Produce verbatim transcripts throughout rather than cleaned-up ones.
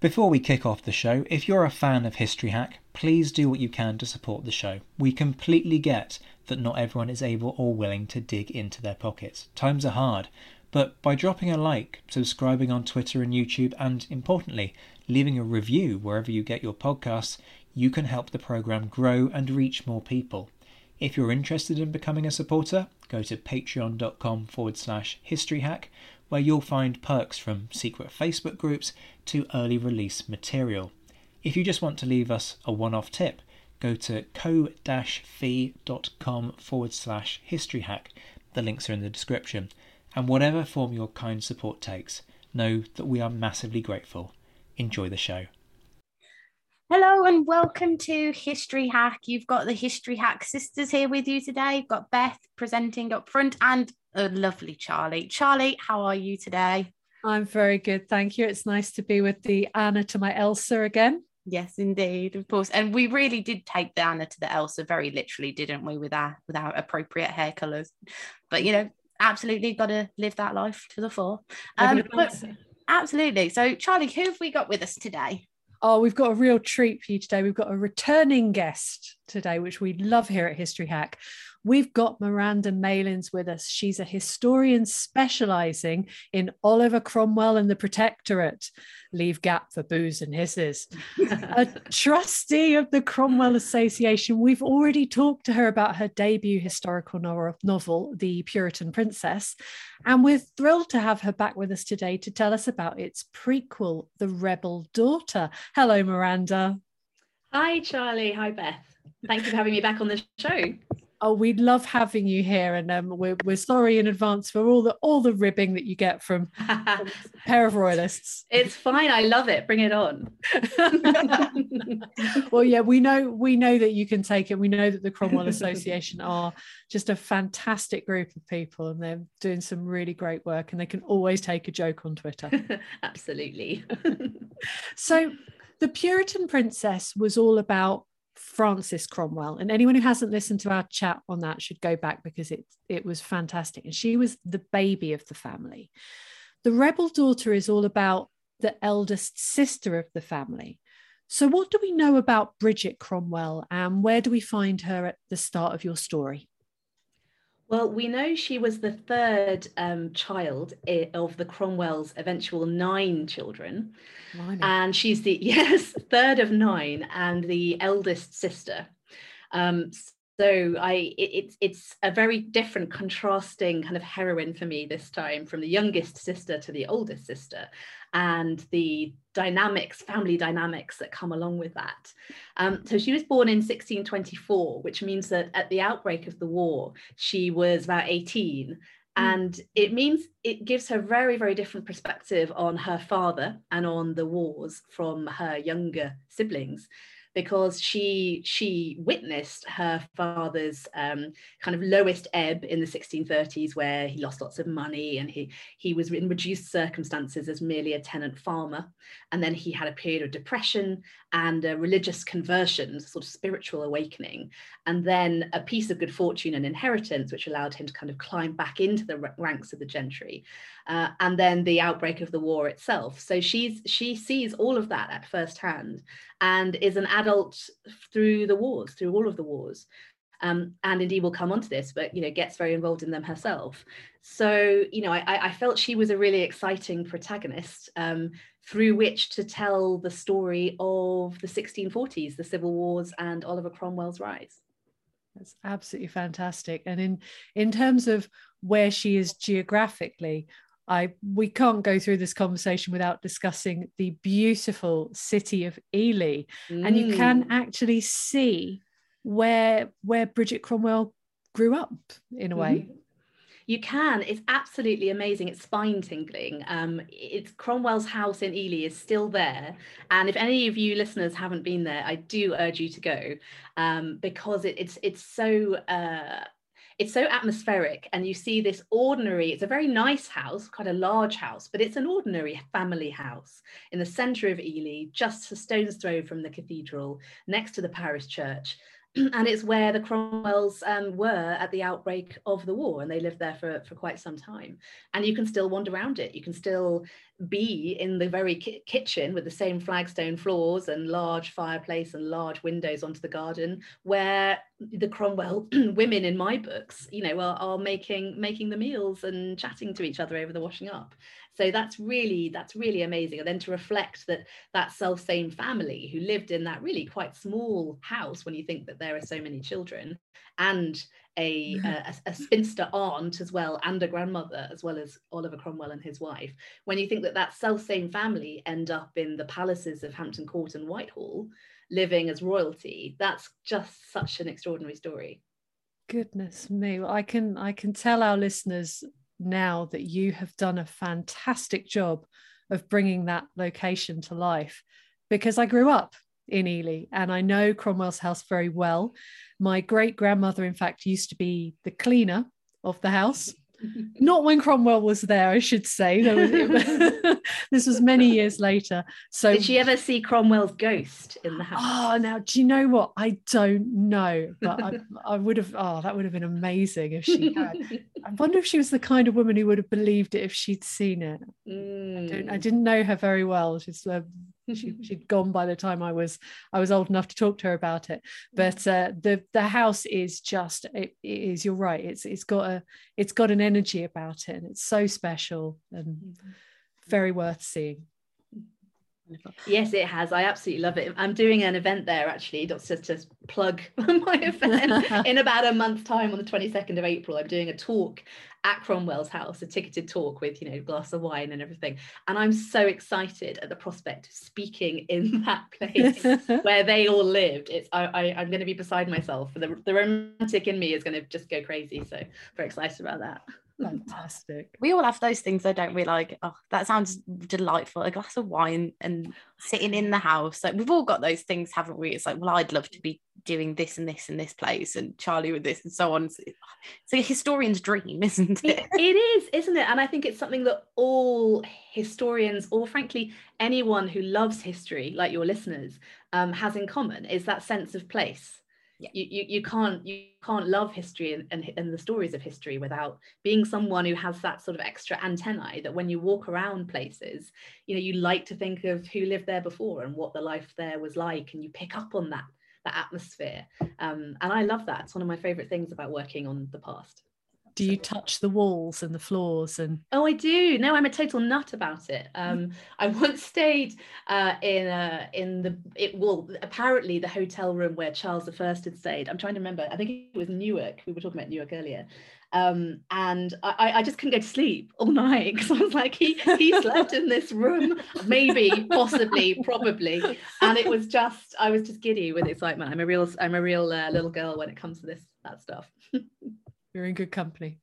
Before we kick off the show, if you're a fan of History Hack, please do what you can to support the show. We completely get that not everyone is able or willing to dig into their pockets. Times are hard, but by dropping a like, subscribing on Twitter and YouTube, and importantly, leaving a review wherever you get your podcasts, you can help the programme grow and reach more people. If you're interested in becoming a supporter, go to patreon.com forward slash historyhack, where you'll find perks from secret Facebook groups to early release material. If you just want to leave us a one-off tip, go to ko-fi.com forward slash historyhack. The links are in the description. And whatever form your kind support takes, know that we are massively grateful. Enjoy the show. Hello and welcome to History Hack. You've got the History Hack sisters here with you today. You've got Beth presenting up front and a lovely Charlie. Charlie, how are you today? I'm very good, thank you. It's nice to be with the Anna to my Elsa again. Yes, indeed, of course. And we really did take the Anna to the Elsa very literally, didn't we, with our, with our appropriate hair colours. But, you know, absolutely got to live that life to the full. Um, but, absolutely. So, Charlie, who have we got with us today? Oh, we've got a real treat for you today. We've got a returning guest today, which we love here at History Hack. We've got Miranda Malins with us. She's a historian specialising in Oliver Cromwell and the Protectorate. Leave gap for boos and hisses. A trustee of the Cromwell Association. We've already talked to her about her debut historical no- novel, The Puritan Princess, and we're thrilled to have her back with us today to tell us about its prequel, The Rebel Daughter. Hello, Miranda. Hi, Charlie. Hi, Beth. Thank you for having me back on the show. Oh, we love having you here, and um, we're we're sorry in advance for all the all the ribbing that you get from, from a pair of royalists. It's fine. I love it. Bring it on. Well, yeah, we know we know that you can take it. We know that the Cromwell Association are just a fantastic group of people, and they're doing some really great work. And they can always take a joke on Twitter. Absolutely. So, The Puritan Princess was all about Frances Cromwell, and anyone who hasn't listened to our chat on that should go back because it it was fantastic, and she was the baby of the family. The Rebel Daughter is all about the eldest sister of the family. So what do we know about Bridget Cromwell, and where do we find her at the start of your story? Well, we know she was the third um, child of the Cromwell's eventual nine children. Blimey. And she's the, yes, third of nine and the eldest sister. Um, so I, it, it's it's a very different, contrasting kind of heroine for me this time, from the youngest sister to the oldest sister, and the dynamics, family dynamics that come along with that. Um, so she was born in sixteen twenty-four, which means that at the outbreak of the war, she was about eighteen. And it means it gives her very, very different perspective on her father and on the wars from her younger siblings, because she she witnessed her father's um, kind of lowest ebb in the sixteen thirties, where he lost lots of money and he he was in reduced circumstances as merely a tenant farmer. And then he had a period of depression and a religious conversion, sort of spiritual awakening, and then a piece of good fortune and inheritance, which allowed him to kind of climb back into the ranks of the gentry. Uh, and then the outbreak of the war itself. So she's she sees all of that at first hand, and is an adult through the wars, through all of the wars. Um, and indeed will come onto this, but, you know, gets very involved in them herself. So, you know, I, I felt she was a really exciting protagonist um, through which to tell the story of the sixteen forties, the Civil Wars, and Oliver Cromwell's rise. That's absolutely fantastic. And in, in terms of where she is geographically, I we can't go through this conversation without discussing the beautiful city of Ely. Mm. And you can actually see where where Bridget Cromwell grew up in a way. Mm-hmm. You can. It's absolutely amazing. It's spine-tingling. Um, it's Cromwell's house in Ely is still there. And if any of you listeners haven't been there, I do urge you to go, um, because it, it's it's so uh, it's so atmospheric. And you see this ordinary, it's a very nice house, quite a large house, but it's an ordinary family house in the centre of Ely, just a stone's throw from the cathedral, next to the parish church. And it's where the Cromwells um, were at the outbreak of the war, and they lived there for, for quite some time. And you can still wander around it. You can still be in the very ki- kitchen with the same flagstone floors and large fireplace and large windows onto the garden, where the Cromwell women in my books, you know, are, are making making the meals and chatting to each other over the washing up. So that's really that's really amazing. And then to reflect that that self same family who lived in that really quite small house, when you think that there are so many children, and a, a, a spinster aunt as well, and a grandmother, as well as Oliver Cromwell and his wife. When you think that that self-same family end up in the palaces of Hampton Court and Whitehall, living as royalty, that's just such an extraordinary story. Goodness me. Well, I can I can tell our listeners now that you have done a fantastic job of bringing that location to life, because I grew up in Ely and I know Cromwell's house very well. My great grandmother, in fact, used to be the cleaner of the house. Not when Cromwell was there, I should say. There was, it, this was many years later. So did she ever see Cromwell's ghost in the house? Oh, now do you know what? I don't know, but I, I would have. Oh, that would have been amazing if she had. I wonder if she was the kind of woman who would have believed it if she'd seen it. Mm. I, don't, I didn't know her very well. She's uh, she, she'd gone by the time I was I was old enough to talk to her about it. But uh, the the house is just it, it is. You're right. It's it's got a it's got an energy about it, and it's so special and very worth seeing. Yes, it has. I absolutely love it. I'm doing an event there, actually, just to, to plug my event. In about a month's time, on the twenty-second of April, I'm doing a talk at Cromwell's house, a ticketed talk with, you know, a glass of wine and everything. And I'm so excited at the prospect of speaking in that place where they all lived. It's I, I, I'm going to be beside myself. The, the romantic in me is going to just go crazy. So very excited about that. Fantastic. We all have those things, though, don't we? Like, oh, that sounds delightful. A glass of wine and sitting in the house. Like, we've all got those things, haven't we? It's like, well, I'd love to be doing this and this in this place, and Charlie with this, and so on. It's a historian's dream, isn't it? it? It is, isn't it? And I think it's something that all historians, or frankly, anyone who loves history, like your listeners, um, has in common, is that sense of place. Yeah. You, you you can't you can't love history and, and, and the stories of history without being someone who has that sort of extra antennae, that when you walk around places, you know, you like to think of who lived there before and what the life there was like, and you pick up on that that atmosphere. Um, and I love that. It's one of my favorite things about working on the past. Do you touch the walls and the floors? And oh, I do. No, I'm a total nut about it. Um, I once stayed uh, in uh, in the it well, apparently the hotel room where Charles the First had stayed. I'm trying to remember. I think it was Newark. We were talking about Newark earlier. Um, and I, I just couldn't go to sleep all night because I was like, he he slept in this room, maybe, possibly, probably, and it was just I was just giddy with excitement. I'm a real I'm a real uh, little girl when it comes to this that stuff. You're in good company.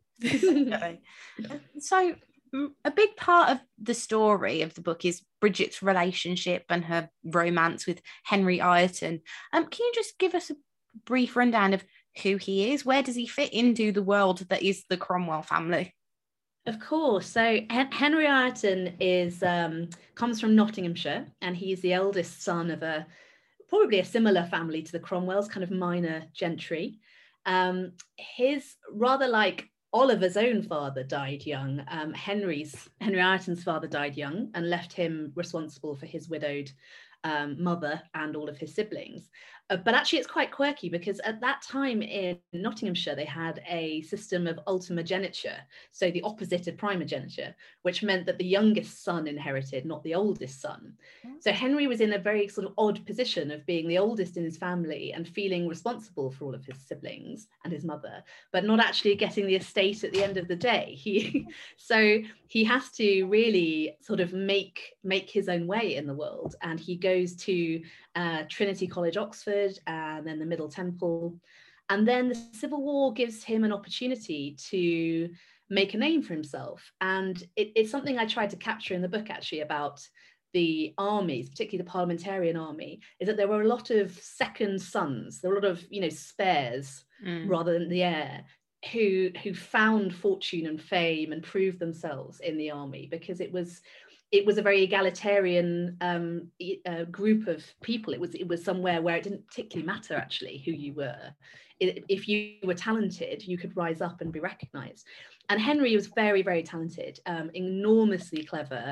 So a big part of the story of the book is Bridget's relationship and her romance with Henry Ireton. Um, can you just give us a brief rundown of who he is? Where does he fit into the world that is the Cromwell family? Of course. So Henry Ireton is um, comes from Nottinghamshire, and he's the eldest son of a probably a similar family to the Cromwells, kind of minor gentry. Um, his rather like Oliver's own father died young. Um, Henry's Henry Ireton's father died young and left him responsible for his widowed um, mother and all of his siblings. Uh, but actually, it's quite quirky because at that time in Nottinghamshire, they had a system of ultimogeniture, so the opposite of primogeniture, which meant that the youngest son inherited, not the oldest son. Mm-hmm. So Henry was in a very sort of odd position of being the oldest in his family and feeling responsible for all of his siblings and his mother, but not actually getting the estate at the end of the day. He, so he has to really sort of make, make his own way in the world, and he goes to uh, Trinity College, Oxford, and then the Middle Temple. And then the Civil War gives him an opportunity to make a name for himself. And it, it's something I tried to capture in the book, actually, about the armies, particularly the parliamentarian army, is that there were a lot of second sons, there were a lot of, you know, spares mm. rather than the heir, who, who found fortune and fame and proved themselves in the army, because it was it was a very egalitarian um, uh, group of people. It was it was somewhere where it didn't particularly matter, actually, who you were. It, if you were talented, you could rise up and be recognized. And Henry was very, very talented, um, enormously clever,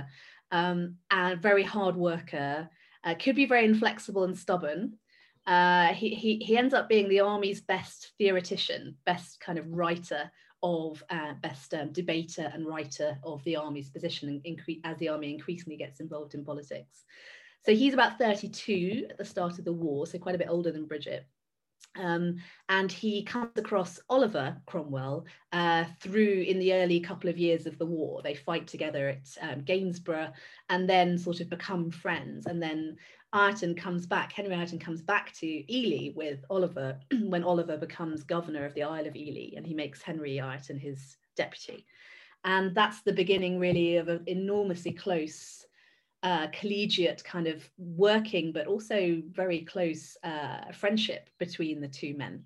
um, and very hard worker, uh, could be very inflexible and stubborn. Uh, he, he, he ends up being the army's best theoretician, best kind of writer of, uh, best um, debater and writer of the army's position in, in, as the army increasingly gets involved in politics. So he's about thirty-two at the start of the war, so quite a bit older than Bridget. Um, and he comes across Oliver Cromwell uh, through in the early couple of years of the war. They fight together at um, Gainsborough and then sort of become friends. And then Ireton comes back, Henry Ireton comes back to Ely with Oliver when Oliver becomes governor of the Isle of Ely, and he makes Henry Ireton his deputy. And that's the beginning really of an enormously close Uh, collegiate kind of working, but also very close uh, friendship between the two men.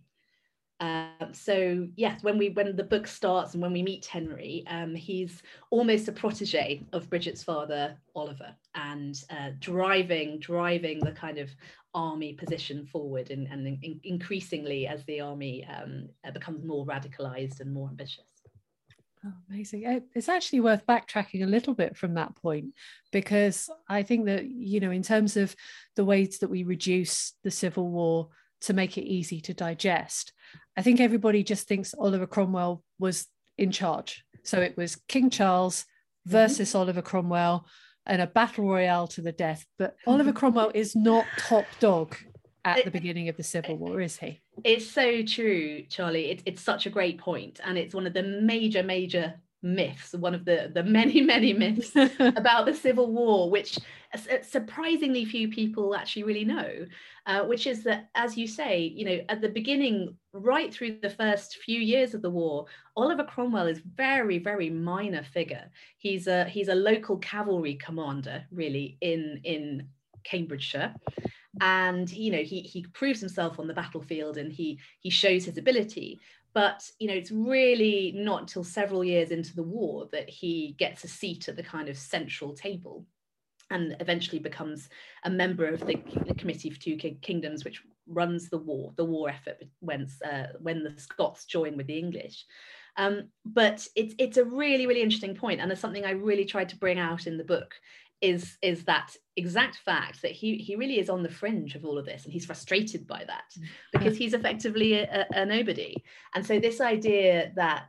Uh, so yes, when we when the book starts and when we meet Henry, um, he's almost a protege of Bridget's father, Oliver, and uh, driving driving the kind of army position forward, and, and in, increasingly as the army um, becomes more radicalized and more ambitious. Oh, amazing. It's actually worth backtracking a little bit from that point, because I think that, you know, in terms of the ways that we reduce the Civil War to make it easy to digest, I think everybody just thinks Oliver Cromwell was in charge. So it was King Charles versus mm-hmm. Oliver Cromwell and a battle royale to the death. But Oliver Cromwell is not top dog at the beginning of the Civil War, is he? It's so true, Charlie. It, it's such a great point, and it's one of the major, major myths, one of the, the many, many myths about the Civil War, which surprisingly few people actually really know, uh, which is that, as you say, you know, at the beginning, right through the first few years of the war, Oliver Cromwell is very, very minor figure. He's a he's a local cavalry commander, really, in in Cambridgeshire. And, you know, he he proves himself on the battlefield, and he he shows his ability. But, you know, it's really not until several years into the war that he gets a seat at the kind of central table, and eventually becomes a member of the, the Committee for Two Kingdoms, which runs the war, the war effort when, uh, when the Scots join with the English. Um, but it's it's a really, really interesting point, and it's something I really tried to bring out in the book. Is, is that exact fact that he, he really is on the fringe of all of this, and he's frustrated by that because he's effectively a, a nobody. And so this idea that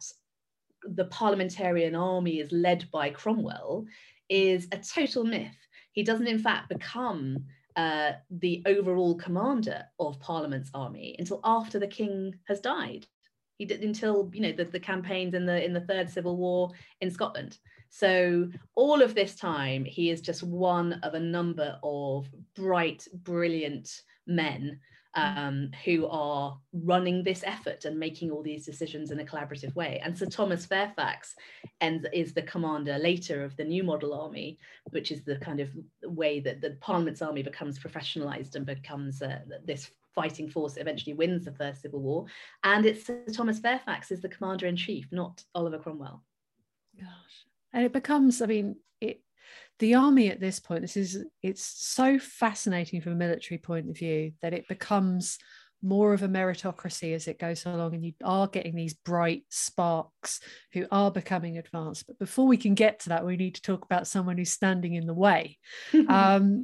the parliamentarian army is led by Cromwell is a total myth. He doesn't in fact become uh, the overall commander of Parliament's army until after the king has died. He did until, you know, the, the campaigns in the in the Third Civil War in Scotland. So all of this time, he is just one of a number of bright, brilliant men um, who are running this effort and making all these decisions in a collaborative way. And Sir Thomas Fairfax and is the commander later of the New Model Army, which is the kind of way that the Parliament's army becomes professionalized and becomes uh, this fighting force that eventually wins the First Civil War. And it's Sir Thomas Fairfax is the commander-in-chief, not Oliver Cromwell. Gosh. And it becomes, I mean, it, the army at this point, this is, it's so fascinating from a military point of view that it becomes more of a meritocracy as it goes along, and you are getting these bright sparks who are becoming advanced. But before we can get to that, we need to talk about someone who's standing in the way, um,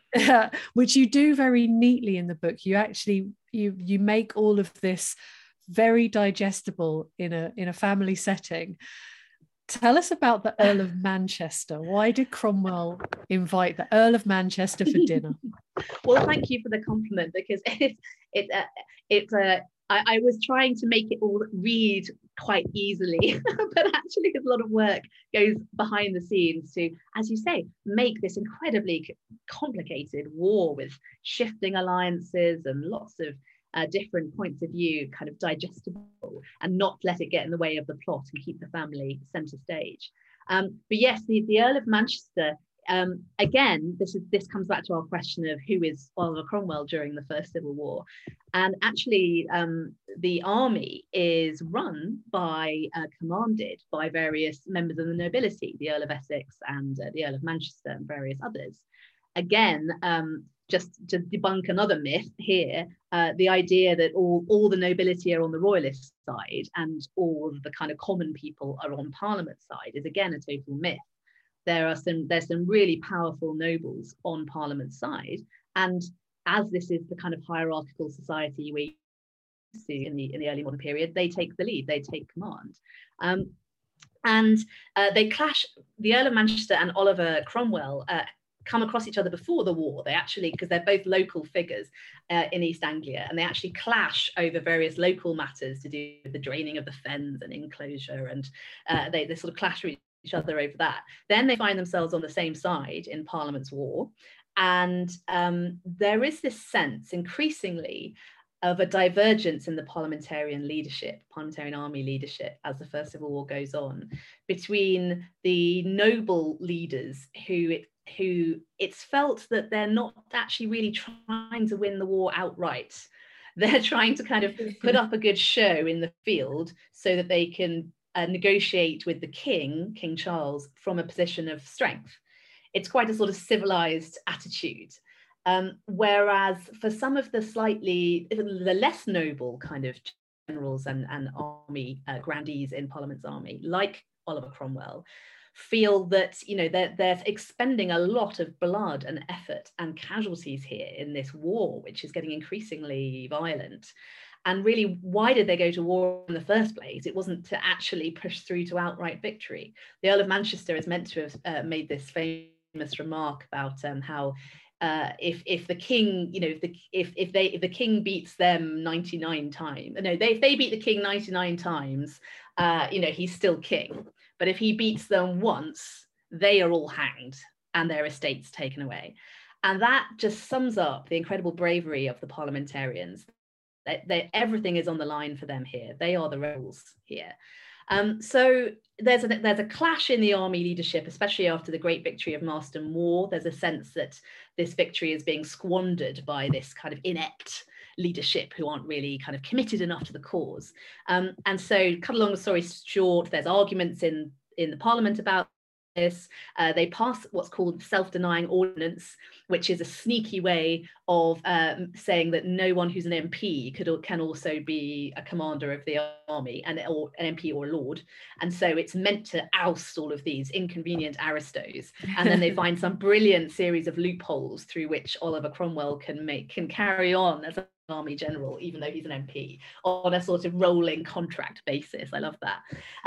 which you do very neatly in the book. You actually, you you make all of this very digestible in a in a family setting. Tell us about the Earl of Manchester. Why did Cromwell invite the Earl of Manchester for dinner? Well, thank you for the compliment, because it, it, uh, it, uh, I, I was trying to make it all read quite easily, but actually a lot of work goes behind the scenes to, as you say, make this incredibly complicated war with shifting alliances and lots of Uh, different points of view kind of digestible, and not let it get in the way of the plot and keep the family center stage. Um, but yes, the, the Earl of Manchester, um, again, this is this comes back to our question of who is Oliver Cromwell during the First Civil War. And actually, um, the army is run by, uh, commanded by various members of the nobility, the Earl of Essex and uh, the Earl of Manchester and various others. Again, um, just to debunk another myth here, uh, the idea that all, all the nobility are on the royalist side and all the kind of common people are on Parliament side is again a total myth. there are some there's some really powerful nobles on Parliament's side, and as this is the kind of hierarchical society we see in the in the early modern period, they take the lead, they take command. Um, and uh, they clash. The Earl of Manchester and Oliver Cromwell uh, come across each other before the war. They actually, because they're both local figures uh, in East Anglia, and they actually clash over various local matters to do with the draining of the fens and enclosure, and uh, they, they sort of clash with each other over that. Then they find themselves on the same side in Parliament's War, and um, there is this sense increasingly of a divergence in the parliamentarian leadership, parliamentarian army leadership, as the First Civil War goes on, between the noble leaders who it, who it's felt that they're not actually really trying to win the war outright. They're trying to kind of put up a good show in the field so that they can uh, negotiate with the king, King Charles, from a position of strength. It's quite a sort of civilized attitude. Um, whereas for some of the slightly, the less noble kind of generals and, and army uh, grandees in Parliament's army, like Oliver Cromwell, feel that, you know, they're, they're expending a lot of blood and effort and casualties here in this war, which is getting increasingly violent. And really, why did they go to war in the first place? It wasn't to actually push through to outright victory. The Earl of Manchester is meant to have uh, made this famous remark about um, how Uh, if if the king, you know, if the if if they if the king beats them ninety-nine times, no, they if they beat the king ninety-nine times, uh, you know, he's still king. But if he beats them once, they are all hanged and their estates taken away. And that just sums up the incredible bravery of the parliamentarians. That they, everything is on the line for them here. They are the rebels here. Um, so there's a, there's a clash in the army leadership, especially after the great victory of Marston Moor. There's a sense that this victory is being squandered by this kind of inept leadership who aren't really kind of committed enough to the cause. Um, and so, cut a long story short, there's arguments in, in the Parliament about this. Uh, they pass what's called self-denying ordinance, which is a sneaky way of um, saying that no one who's an M P could can also be a commander of the army, and or an M P or a lord. And so it's meant to oust all of these inconvenient aristos. And then they find some brilliant series of loopholes through which Oliver Cromwell can make can carry on as a army general, even though he's an M P, on a sort of rolling contract basis. I love that.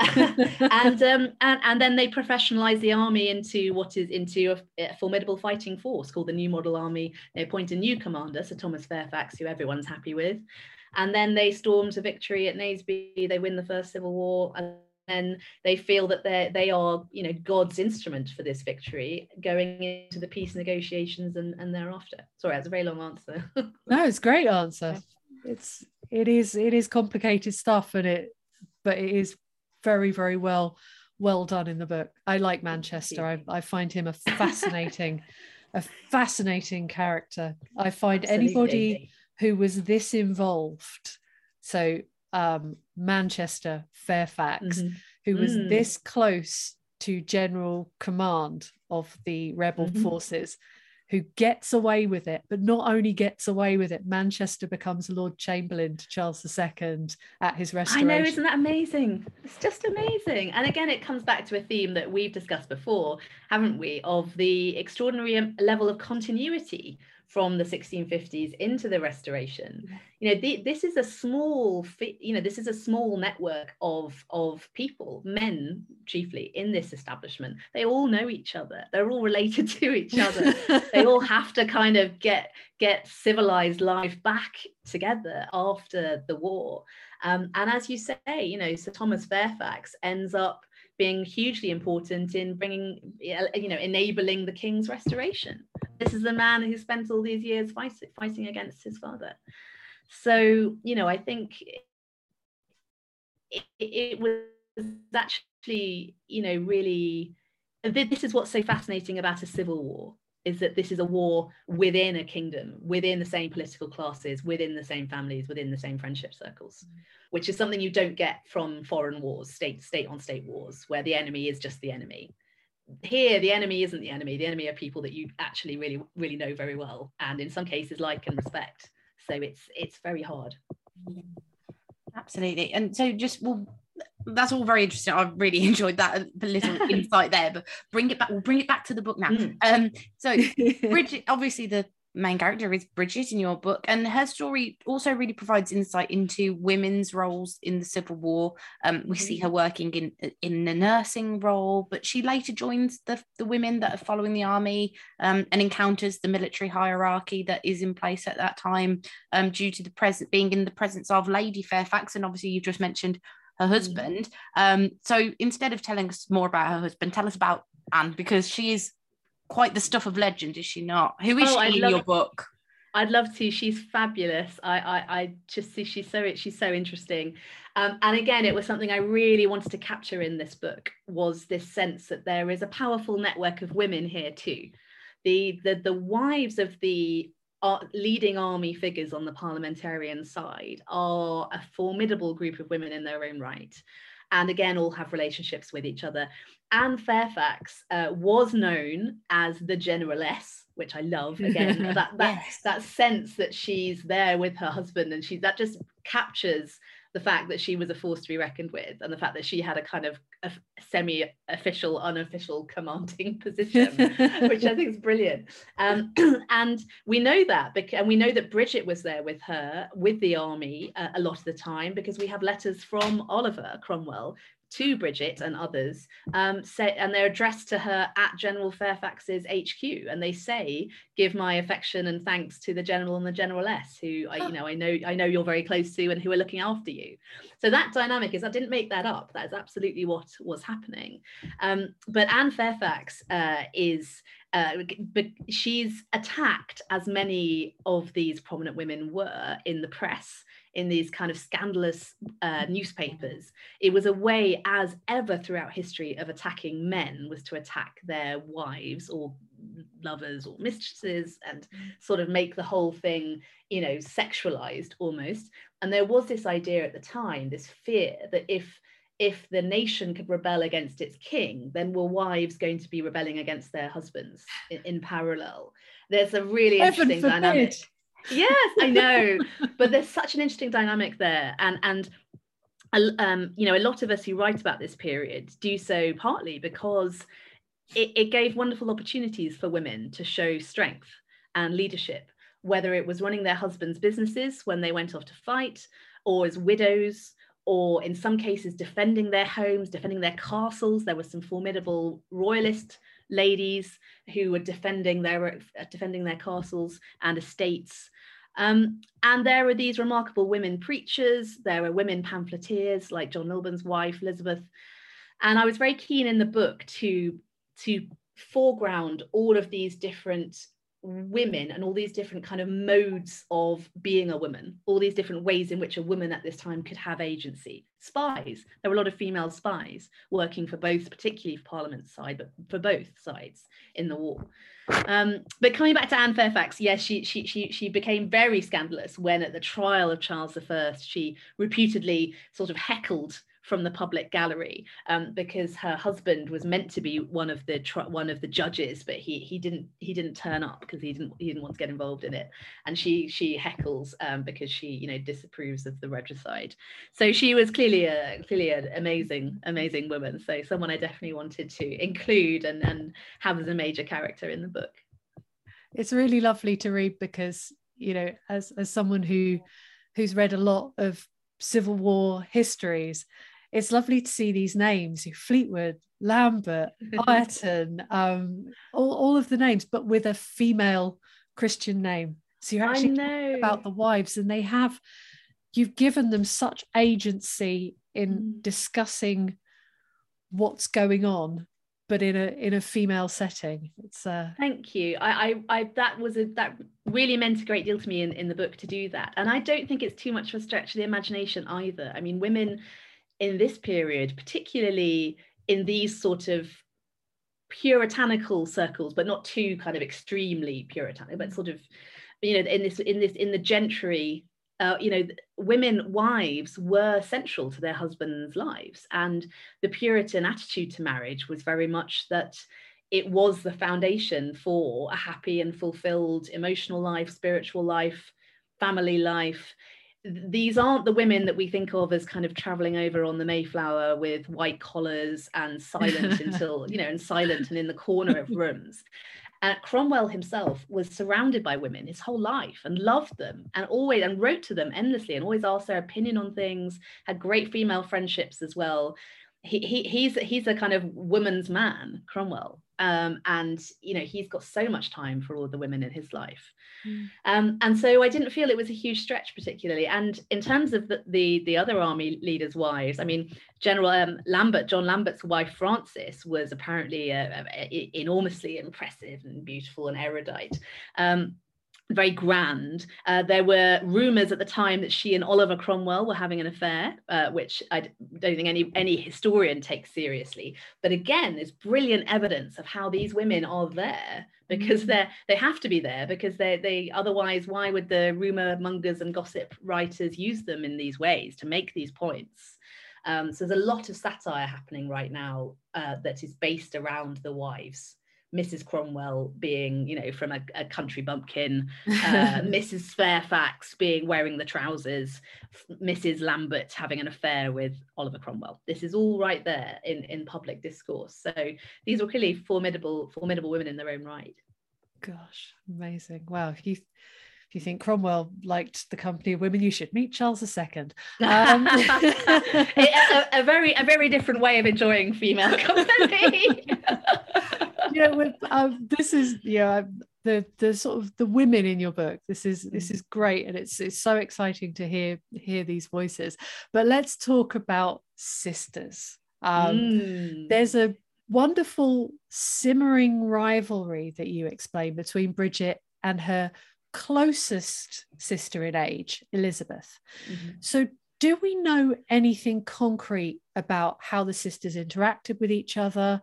and, um, and and then they professionalize the army into what is into a, a formidable fighting force called the New Model Army. They appoint a new commander, Sir Thomas Fairfax, who everyone's happy with. And then they storm to victory at Naseby. They win the First Civil War, and then they feel that they they are, you know, God's instrument for this victory, going into the peace negotiations and, and thereafter. Sorry, that's a very long answer. No, it's a great answer. It's it is it is complicated stuff, and it but it is very, very well well done in the book. I like Manchester. I, I find him a fascinating, a fascinating character. I find Absolutely. Anybody who was this involved, so um, Manchester, Fairfax, mm-hmm. who was mm. this close to general command of the rebel mm-hmm. forces, who gets away with it, but not only gets away with it, Manchester becomes Lord Chamberlain to Charles the Second at his restoration. I know, isn't that amazing? It's just amazing. And again, it comes back to a theme that we've discussed before, haven't we, of the extraordinary level of continuity from the sixteen fifties into the Restoration. You know, the, this is a small, you know, this is a small network of, of people, men chiefly, in this establishment. They all know each other. They're all related to each other. They all have to kind of get, get civilized life back together after the war. Um, and as you say, you know, Sir Thomas Fairfax ends up being hugely important in bringing, you know, enabling the king's restoration. This is the man who spent all these years fighting, fighting against his father. So, you know, I think it, it was actually, you know, really, this is what's so fascinating about a civil war, is that this is a war within a kingdom, within the same political classes, within the same families, within the same friendship circles, mm. which is something you don't get from foreign wars, state, state on state wars, where the enemy is just the enemy. Here, the enemy isn't the enemy. The enemy are people that you actually really, really know very well, and in some cases like and respect. So it's it's very hard. Absolutely. And so just, well, that's all very interesting. I really enjoyed that little insight there, but bring it back, we'll bring it back to the book now. Mm. Um, so Bridget, obviously the main character is Bridget in your book, and her story also really provides insight into women's roles in the Civil War. Um, we mm-hmm. see her working in in the nursing role, but she later joins the, the women that are following the army um, and encounters the military hierarchy that is in place at that time um, due to the present being in the presence of Lady Fairfax, and obviously you've just mentioned her husband. Mm. Um, so instead of telling us more about her husband, tell us about Anne, because she is quite the stuff of legend, is she not? Who is oh, she I'd in love, your book? I'd love to. She's fabulous. I, I, I just see she's so she's so interesting. Um, and again, it was something I really wanted to capture in this book, was this sense that there is a powerful network of women here too. The the the wives of the uh, leading army figures on the parliamentarian side are a formidable group of women in their own right. And again, all have relationships with each other. Anne Fairfax uh, was known as the Generaless, which I love. Again, that that, yes. that sense that she's there with her husband, and she that just captures the fact that she was a force to be reckoned with, and the fact that she had a kind of a semi-official, unofficial commanding position, which I think is brilliant. Um, and we know that, because, and we know that Bridget was there with her, with the army uh, a lot of the time, because we have letters from Oliver Cromwell to Bridget and others, um, say, and they're addressed to her at General Fairfax's H Q, and they say, "Give my affection and thanks to the General and the Generaless, who I, you know, I know, I know you're very close to, and who are looking after you." So that dynamic is, I didn't make that up. That is absolutely what was happening. Um, but Anne Fairfax uh, is. Uh, but she's attacked, as many of these prominent women were in the press, in these kind of scandalous uh, newspapers. It was a way, as ever throughout history, of attacking men, was to attack their wives or lovers or mistresses, and sort of make the whole thing, you know, sexualized almost. And there was this idea at the time, this fear that if if the nation could rebel against its king, then were wives going to be rebelling against their husbands in, in parallel? There's a really Heaven interesting forbid. dynamic. Yes, I know, but there's such an interesting dynamic there, and and um, you know, a lot of us who write about this period do so partly because it, it gave wonderful opportunities for women to show strength and leadership, whether it was running their husbands' businesses when they went off to fight, or as widows, or in some cases defending their homes, defending their castles. There were some formidable royalist ladies who were defending their defending their castles and estates. Um, and there are these remarkable women preachers. There are women pamphleteers like John Milburn's wife, Elizabeth. And I was very keen in the book to, to foreground all of these different women and all these different kind of modes of being a woman, all these different ways in which a woman at this time could have agency. Spies, there were a lot of female spies working for both, particularly for Parliament's side, but for both sides in the war. Um, but coming back to Anne Fairfax, yes, she, she, she, she became very scandalous when at the trial of Charles the First, she reputedly sort of heckled from the public gallery um, because her husband was meant to be one of the one of the judges, but he he didn't he didn't turn up because he didn't he didn't want to get involved in it, and she she heckles um, because she you know disapproves of the regicide. So she was clearly a clearly an amazing amazing woman. So someone I definitely wanted to include and and have as a major character in the book. It's really lovely to read because you know as as someone who who's read a lot of Civil War histories, it's lovely to see these names, Fleetwood, Lambert, Ireton, um, all, all of the names, but with a female Christian name. So you're actually talking about the wives, and they have, you've given them such agency in mm. discussing what's going on, but in a in a female setting. It's uh thank you. I, I I that was a that really meant a great deal to me in, in the book to do that. And I don't think it's too much of a stretch of the imagination either. I mean, women in this period, particularly in these sort of puritanical circles, but not too kind of extremely puritanical, but sort of, you know, in this in this in the gentry, uh, you know, women wives were central to their husbands' lives, and the Puritan attitude to marriage was very much that it was the foundation for a happy and fulfilled emotional life, spiritual life, family life. these aren't the women that we think of as kind of traveling over on the Mayflower with white collars and silent until, you know, and silent and in the corner of rooms. And Cromwell himself was surrounded by women his whole life and loved them and always and wrote to them endlessly and always asked their opinion on things, had great female friendships as well. He, he he's he's a kind of woman's man, Cromwell. Um, and you know, he's got so much time for all the women in his life. Mm. Um, and so I didn't feel it was a huge stretch particularly. And in terms of the the, the other army leaders' wives, I mean, General um, Lambert, John Lambert's wife Frances was apparently uh, uh, enormously impressive and beautiful and erudite. Um, very grand. Uh, there were rumours at the time that she and Oliver Cromwell were having an affair, uh, which I don't think any any historian takes seriously. But again, there's brilliant evidence of how these women are there because they're they have to be there because they they otherwise why would the rumour mongers and gossip writers use them in these ways to make these points? Um, so there's a lot of satire happening right now uh, that is based around the wives. Missus Cromwell being, you know, from a, a country bumpkin, uh, Missus Fairfax being wearing the trousers, Missus Lambert having an affair with Oliver Cromwell. This is all right there in, in public discourse. So these were clearly formidable, formidable women in their own right. Gosh, amazing. Wow. If you, if you think Cromwell liked the company of women, you should meet Charles the Second. Um, a, a, a very, a very different way of enjoying female company. You know, with, um, this is yeah the the sort of the women in your book. This is this is great, and it's it's so exciting to hear hear these voices. But let's talk about sisters. Um, mm. There's a wonderful simmering rivalry that you explain between Bridget and her closest sister in age, Elizabeth. Mm-hmm. So, do we know anything concrete about how the sisters interacted with each other,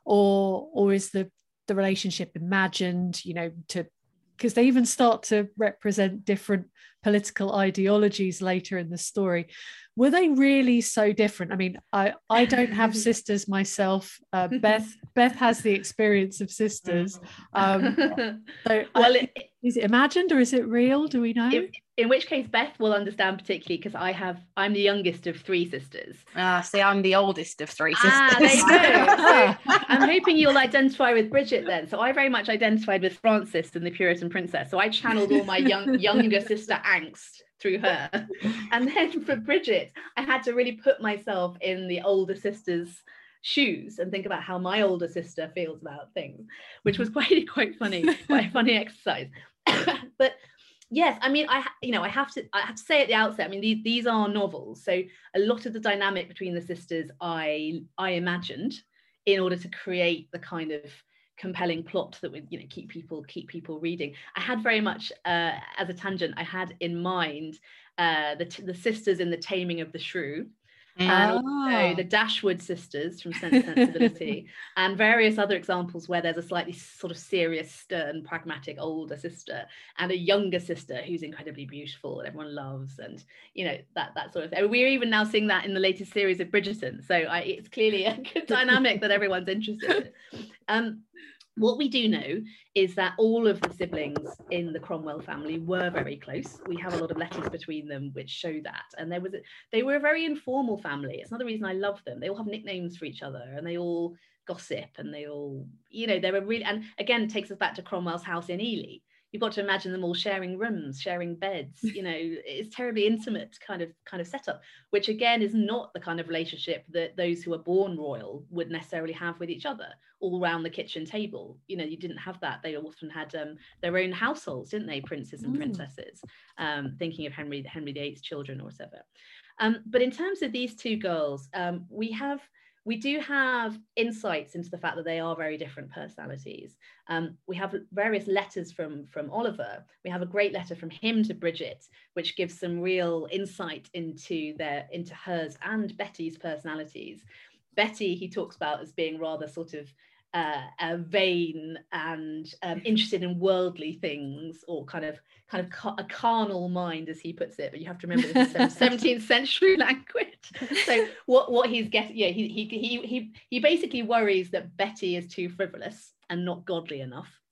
or or is the, the relationship imagined, you know, to because they even start to represent different political ideologies later in the story. Were they really so different? I mean, I, I don't have sisters myself. Uh, Beth Beth has the experience of sisters. Um, so well, I, it, is it imagined or is it real? Do we know? It, in which case Beth will understand particularly because I have I'm the youngest of three sisters. Ah, see, I'm the oldest of three sisters. Ah, there you go. So I'm hoping you'll identify with Bridget then. So I very much identified with Frances and the Puritan princess. So I channeled all my young younger sister angst through her. And then for Bridget, I had to really put myself in the older sister's shoes and think about how my older sister feels about things, which was quite quite funny, quite a funny exercise. But yes, I mean, I you know, I have to I have to say at the outset, I mean, these these are novels, so a lot of the dynamic between the sisters I I imagined in order to create the kind of compelling plot that would, you know, keep people keep people reading. I had very much uh, as a tangent, I had in mind uh, the the sisters in The Taming of the Shrew. And also the Dashwood sisters from Sense and Sensibility, and various other examples where there's a slightly sort of serious, stern, pragmatic older sister and a younger sister who's incredibly beautiful and everyone loves, and you know, that that sort of thing. We're even now seeing that in the latest series of Bridgerton, so I, it's clearly a good dynamic that everyone's interested in. Um, What we do know is that all of the siblings in the Cromwell family were very close. We have a lot of letters between them which show that. And there was a, they were a very informal family. It's another reason I love them. They all have nicknames for each other and they all gossip and they all, you know, they were really, and again, it takes us back to Cromwell's house in Ely. You've got to imagine them all sharing rooms, sharing beds, you know, it's terribly intimate kind of kind of setup, which again is not the kind of relationship that those who are born royal would necessarily have with each other, all around the kitchen table. You know, you didn't have that. They often had um, their own households, didn't they, princes and princesses, um, thinking of Henry, Henry the Eighth's children or whatever. Um, but in terms of these two girls, um, we have We do have insights into the fact that they are very different personalities. Um, we have various letters from, from Oliver. We have a great letter from him to Bridget, which gives some real insight into their into hers and Betty's personalities. Betty, he talks about as being rather sort of uh, uh, vain and um, interested in worldly things, or kind of kind of ca- a carnal mind, as he puts it. But you have to remember this is seventeenth century language. So what what he's getting, yeah, he he he he he basically worries that Betty is too frivolous and not godly enough.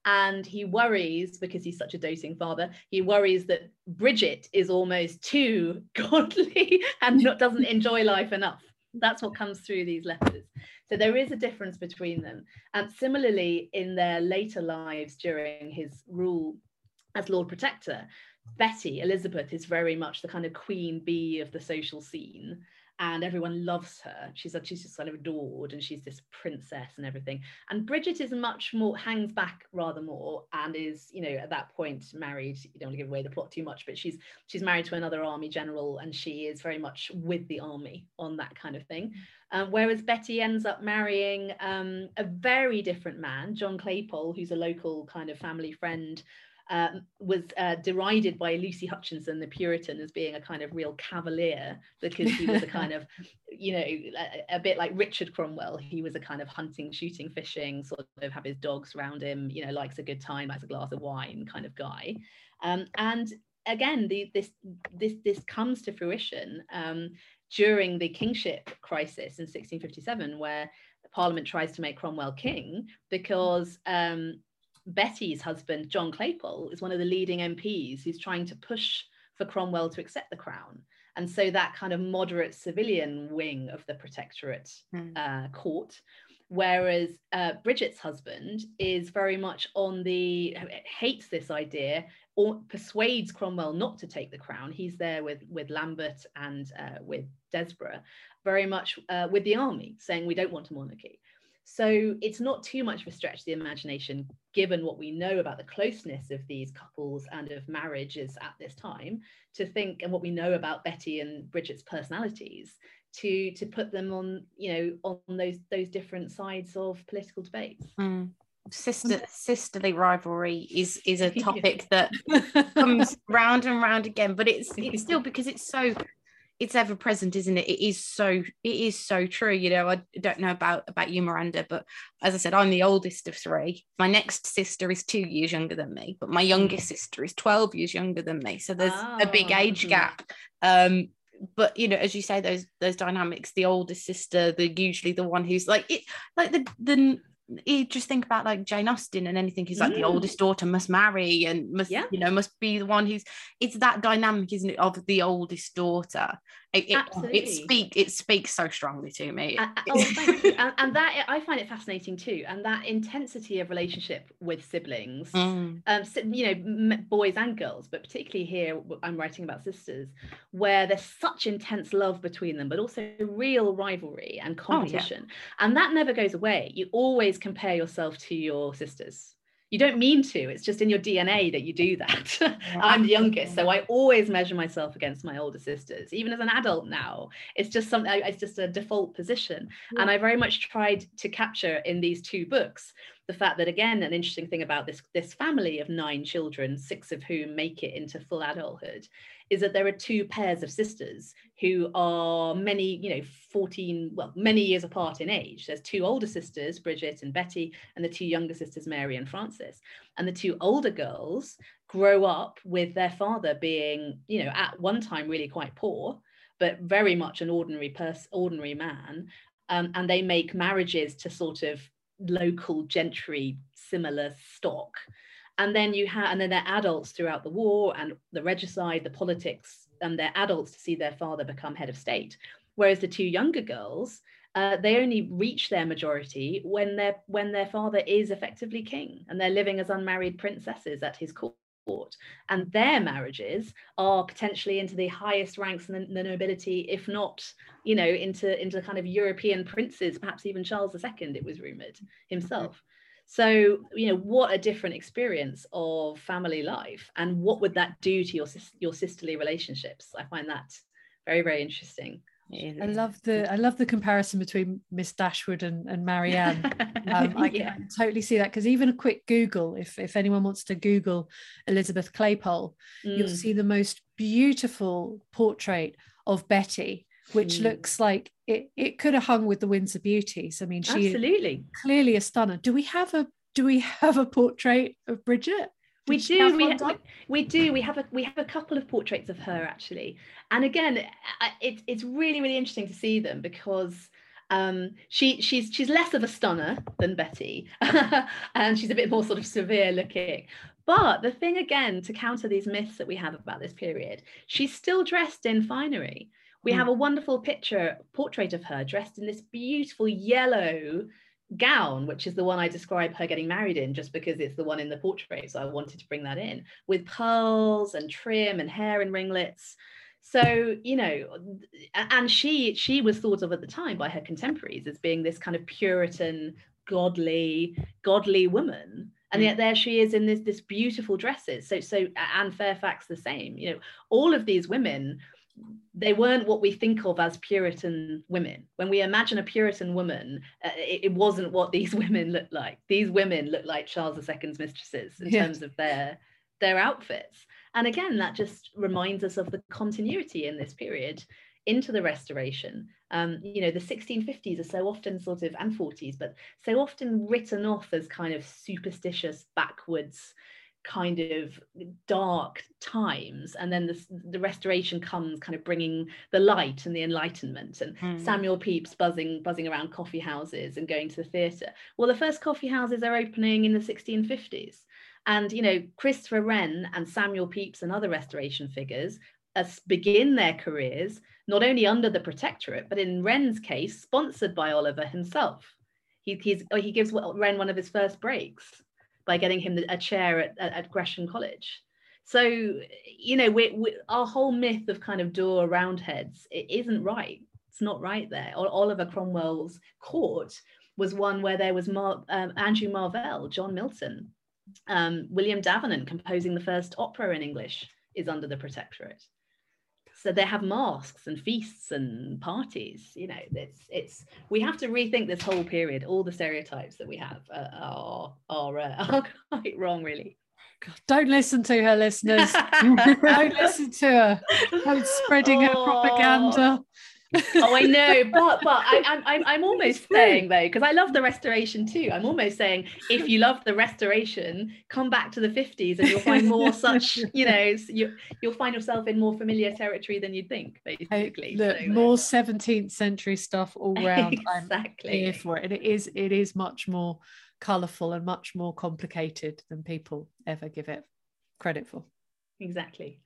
And he worries, because he's such a doting father, he worries that Bridget is almost too godly and not, doesn't enjoy life enough. That's what comes through these letters. So there is a difference between them. And similarly, in their later lives during his rule as Lord Protector, Betty, Elizabeth, is very much the kind of queen bee of the social scene. And everyone loves her. She's she's just kind of adored, and she's this princess and everything. And Bridget is much more, hangs back rather more, and is, you know, at that point married. You don't want to give away the plot too much, but she's she's married to another army general, and she is very much with the army on that kind of thing. Um, whereas Betty ends up marrying um, a very different man, John Claypole, who's a local kind of family friend. Um, was uh, derided by Lucy Hutchinson, the Puritan, as being a kind of real cavalier, because he was a kind of, you know, a, a bit like Richard Cromwell. He was a kind of hunting, shooting, fishing, sort of have his dogs around him, you know, likes a good time, likes a glass of wine kind of guy. Um, and again, the, this this this comes to fruition um, during the kingship crisis in sixteen fifty-seven, where Parliament tries to make Cromwell king, because um, Betty's husband, John Claypole, is one of the leading M Ps who's trying to push for Cromwell to accept the crown. And so that kind of moderate civilian wing of the Protectorate mm. uh, court, whereas uh, Bridget's husband is very much on the, hates this idea, or persuades Cromwell not to take the crown. He's there with, with Lambert and uh, with Desborough, very much uh, with the army, saying we don't want a monarchy. So it's not too much of a stretch of the imagination, given what we know about the closeness of these couples and of marriages at this time, to think, and what we know about Betty and Bridget's personalities, to to put them on, you know, on those those different sides of political debates. Mm. Sister sisterly rivalry is is a topic that comes round and round again, but it's it's still, because it's so. It's ever present, isn't it? It is so, it is so true. You know, I don't know about, about you, Miranda, but as I said, I'm the oldest of three. My next sister is two years younger than me, but my youngest sister is twelve years younger than me. So there's oh. a big age gap. Um, but, you know, as you say, those those dynamics, the oldest sister, the usually the one who's like, it, like the, the, you just think about like Jane Austen and anything who's like mm. the oldest daughter must marry and must, yeah. you know, must be the one who's, it's that dynamic, isn't it, of the oldest daughter. It, it, it speak it speaks so strongly to me. Uh, oh, thank you. And, and that, I find it fascinating too. And that intensity of relationship with siblings, mm. um, you know, boys and girls, but particularly here, I'm writing about sisters, where there's such intense love between them, but also real rivalry and competition. Oh, yeah. And that never goes away. You always compare yourself to your sisters. You don't mean to, it's just in your D N A that you do that. Yeah. I'm the youngest, so I always measure myself against my older sisters, even as an adult now. It's just something, it's just a default position. Yeah. And I very much tried to capture in these two books the fact that, again, an interesting thing about this, this family of nine children, six of whom make it into full adulthood, is that there are two pairs of sisters who are many, you know, fourteen, well, many years apart in age. There's two older sisters, Bridget and Betty, and the two younger sisters, Mary and Frances. And the two older girls grow up with their father being, you know, at one time really quite poor, but very much an ordinary person, ordinary man. Um, and they make marriages to sort of local gentry, similar stock. And then you have, and then they're adults throughout the war and the regicide, the politics, and they're adults to see their father become head of state. Whereas the two younger girls, uh, they only reach their majority when their when their father is effectively king, and they're living as unmarried princesses at his court. And their marriages are potentially into the highest ranks in the, the nobility, if not, you know, into into kind of European princes, perhaps even Charles the Second, it was rumored, himself. So, you know, what a different experience of family life, and what would that do to your your sisterly relationships? I find that very, very interesting. I love the I love the comparison between Miss Dashwood and, and Marianne. Um, I, yeah. can, I totally see that, because even a quick Google, if if anyone wants to Google Elizabeth Claypole, mm. you'll see the most beautiful portrait of Betty, which mm. looks like it it could have hung with the Windsor Beauties. I mean, she absolutely is clearly a stunner. Do we have a do we have a portrait of Bridget? We do. We, ha- we do. We have a we have a couple of portraits of her, actually. And again, it's it's really really interesting to see them, because Um, she she's she's less of a stunner than Betty, and she's a bit more sort of severe looking. But the thing, again, to counter these myths that we have about this period, she's still dressed in finery. We mm. have a wonderful picture, portrait of her dressed in this beautiful yellow gown, which is the one I describe her getting married in, just because it's the one in the portrait. So I wanted to bring that in, with pearls and trim and hair in ringlets. So, you know, and she she was thought of at the time by her contemporaries as being this kind of Puritan, godly, godly woman. And yet there she is in this, this beautiful dresses. So, so Anne Fairfax the same. You know, all of these women, they weren't what we think of as Puritan women. When we imagine a Puritan woman, uh, it, it wasn't what these women looked like. These women looked like Charles the Second's mistresses in yeah. terms of their their outfits. And again, that just reminds us of the continuity in this period into the Restoration. Um, you know, the sixteen fifties are so often sort of, and forties, but so often written off as kind of superstitious, backwards, kind of dark times. And then the, the Restoration comes kind of bringing the light and the Enlightenment, and mm. Samuel Pepys buzzing, buzzing around coffee houses and going to the theatre. Well, the first coffee houses are opening in the sixteen fifties. And, you know, Christopher Wren and Samuel Pepys and other Restoration figures as begin their careers not only under the Protectorate, but in Wren's case, sponsored by Oliver himself. He, he's, he gives Wren one of his first breaks by getting him a chair at, at, at Gresham College. So, you know, we, we, our whole myth of kind of door Roundheads, it isn't right. It's not right there. Oliver Cromwell's court was one where there was Mar, um, Andrew Marvell, John Milton, um, William Davenant composing the first opera in English is under the Protectorate. So they have masks and feasts and parties. You know, it's it's we have to rethink this whole period. All the stereotypes that we have uh, are are, uh, are quite wrong, really. God, don't listen to her, listeners. Don't listen to her. Don't spreading oh. her propaganda. Oh, I know, but but I, I'm I'm almost saying though, because I love the Restoration too. I'm almost saying if you love the Restoration, come back to the fifties and you'll find more such. You know, you you'll find yourself in more familiar territory than you'd think. Basically, the so, more uh, seventeenth century stuff all round. Exactly. I'm here for it, and it is it is much more colourful and much more complicated than people ever give it credit for. Exactly.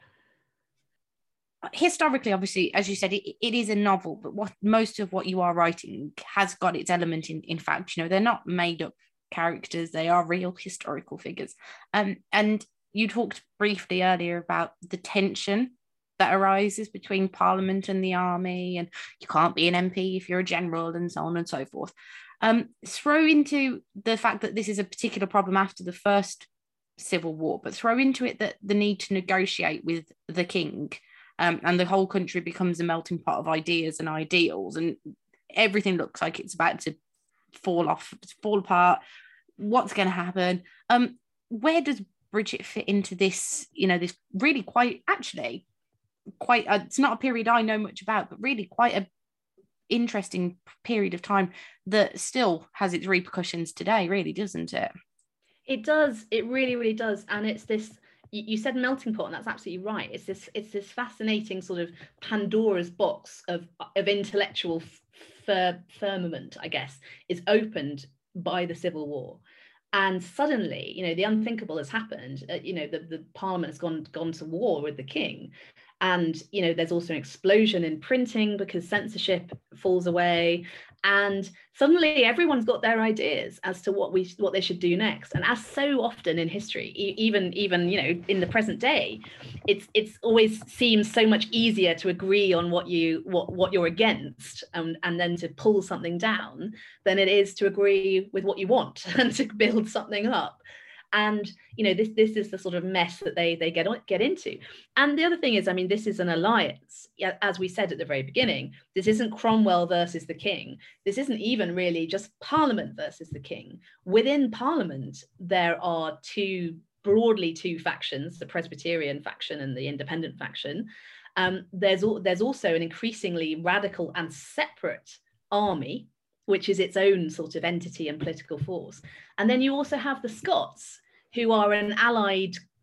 Historically, obviously, as you said, it, it is a novel, but what most of what you are writing has got its element in in fact. You know, they're not made up characters, they are real historical figures. Um, and you talked briefly earlier about the tension that arises between Parliament and the army, and you can't be an M P if you're a general, and so on and so forth. Um, throw into the fact that this is a particular problem after the first Civil War, but throw into it that the need to negotiate with the king. Um, and the whole country becomes a melting pot of ideas and ideals, and everything looks like it's about to fall off, fall apart. What's going to happen? Um, where does Bridget fit into this? You know, this really quite, actually, quite. A, it's not a period I know much about, but really quite a interesting period of time that still has its repercussions today. Really, doesn't it? It does. It really, really does. And it's this. You said melting pot, and that's absolutely right. It's this it's this fascinating sort of Pandora's box of of intellectual fir- firmament, I guess, is opened by the Civil War. And suddenly, you know, the unthinkable has happened. Uh, you know, the, the Parliament has gone gone to war with the king. And, you know, there's also an explosion in printing because censorship falls away. And suddenly everyone's got their ideas as to what we what they should do next. And as so often in history, e- even even you know in the present day, it's it's always seems so much easier to agree on what you what what you're against and and then to pull something down than it is to agree with what you want and to build something up. And you know this this is the sort of mess that they they get on, get into. And the other thing is, I mean, this is an alliance. As we said at the very beginning, this isn't Cromwell versus the king. This isn't even really just Parliament versus the king. Within Parliament, there are two broadly two factions: the Presbyterian faction and the Independent faction. Um, there's there's also an increasingly radical and separate army, which is its own sort of entity and political force. And then you also have the Scots, who are an allied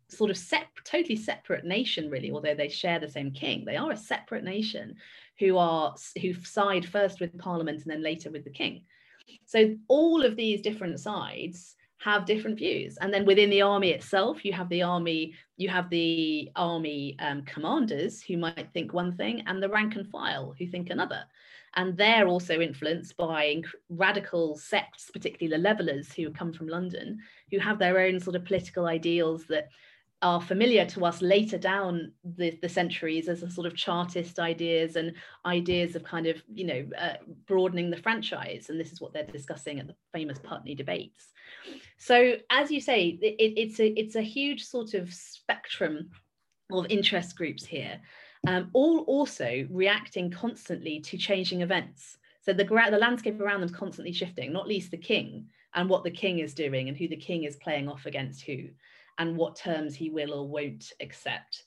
sort of sep- totally separate nation, really, although they share the same king. They are a separate nation who are who side first with Parliament and then later with the king. So all of these different sides have different views. And then within the army itself, you have the army, you have the army um, commanders who might think one thing, and the rank and file who think another. And they're also influenced by radical sects, particularly the Levellers who come from London, who have their own sort of political ideals that are familiar to us later down the, the centuries as a sort of Chartist ideas and ideas of kind of, you know, uh, broadening the franchise. And this is what they're discussing at the famous Putney debates. So as you say, it, it's a it's a huge sort of spectrum of interest groups here, um, all also reacting constantly to changing events. So the, the landscape around them is constantly shifting, not least the king and what the king is doing and who the king is playing off against who, and what terms he will or won't accept.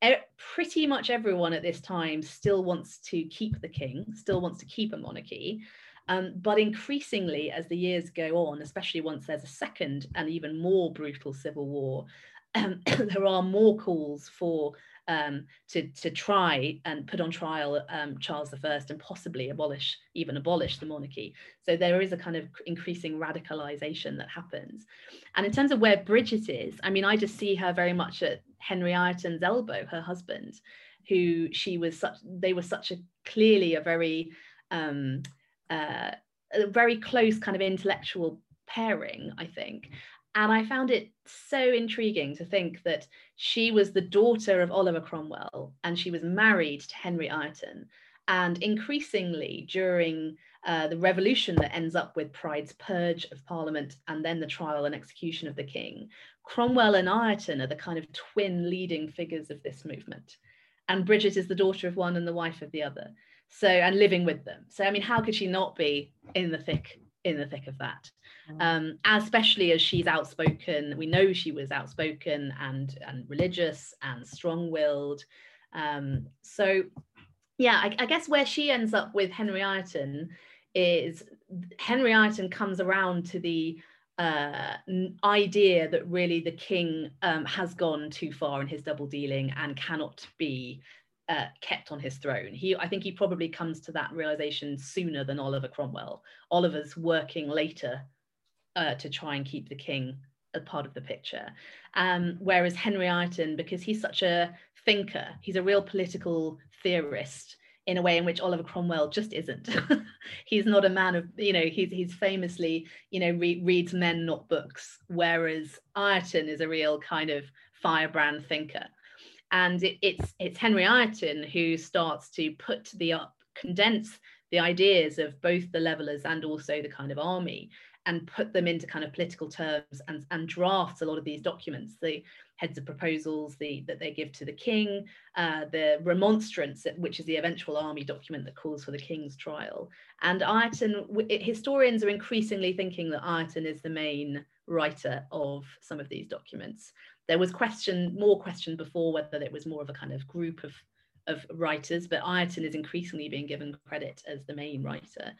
Pretty much everyone at this time still wants to keep the king, still wants to keep a monarchy. Um, but increasingly, as the years go on, especially once there's a second and even more brutal civil war, um, there are more calls for um, to, to try and put on trial um, Charles the First and possibly abolish, even abolish the monarchy. So there is a kind of increasing radicalization that happens. And in terms of where Bridget is, I mean, I just see her very much at Henry Ireton's elbow, her husband, who she was such, they were such a clearly a very, um, uh, a very close kind of intellectual pairing, I think. And I found it so intriguing to think that she was the daughter of Oliver Cromwell and she was married to Henry Ireton. And increasingly during uh, the revolution that ends up with Pride's purge of Parliament and then the trial and execution of the king, Cromwell and Ireton are the kind of twin leading figures of this movement. And Bridget is the daughter of one and the wife of the other. So, and living with them. So, I mean, how could she not be in the thick, in the thick of that? Um, especially as she's outspoken. We know she was outspoken and, and religious and strong-willed. Um, so, yeah, I, I guess where she ends up with Henry Ireton is Henry Ireton comes around to the uh, idea that really the king um, has gone too far in his double dealing and cannot be Uh, kept on his throne. He, I think he probably comes to that realization sooner than Oliver Cromwell. Oliver's working later uh, to try and keep the king a part of the picture. Um, whereas Henry Ireton, because he's such a thinker, he's a real political theorist in a way in which Oliver Cromwell just isn't. He's not a man of, you know, he's, he's famously, you know, re- reads men, not books, whereas Ireton is a real kind of firebrand thinker. And it, it's it's Henry Ireton who starts to put the up, condense the ideas of both the Levellers and also the kind of army and put them into kind of political terms and, and drafts a lot of these documents, the heads of proposals the, that they give to the king, uh, the remonstrance, which is the eventual army document that calls for the king's trial. And Ireton, historians are increasingly thinking that Ireton is the main writer of some of these documents. There was question, more question before whether it was more of a kind of group of, of writers, but Ireton is increasingly being given credit as the main writer.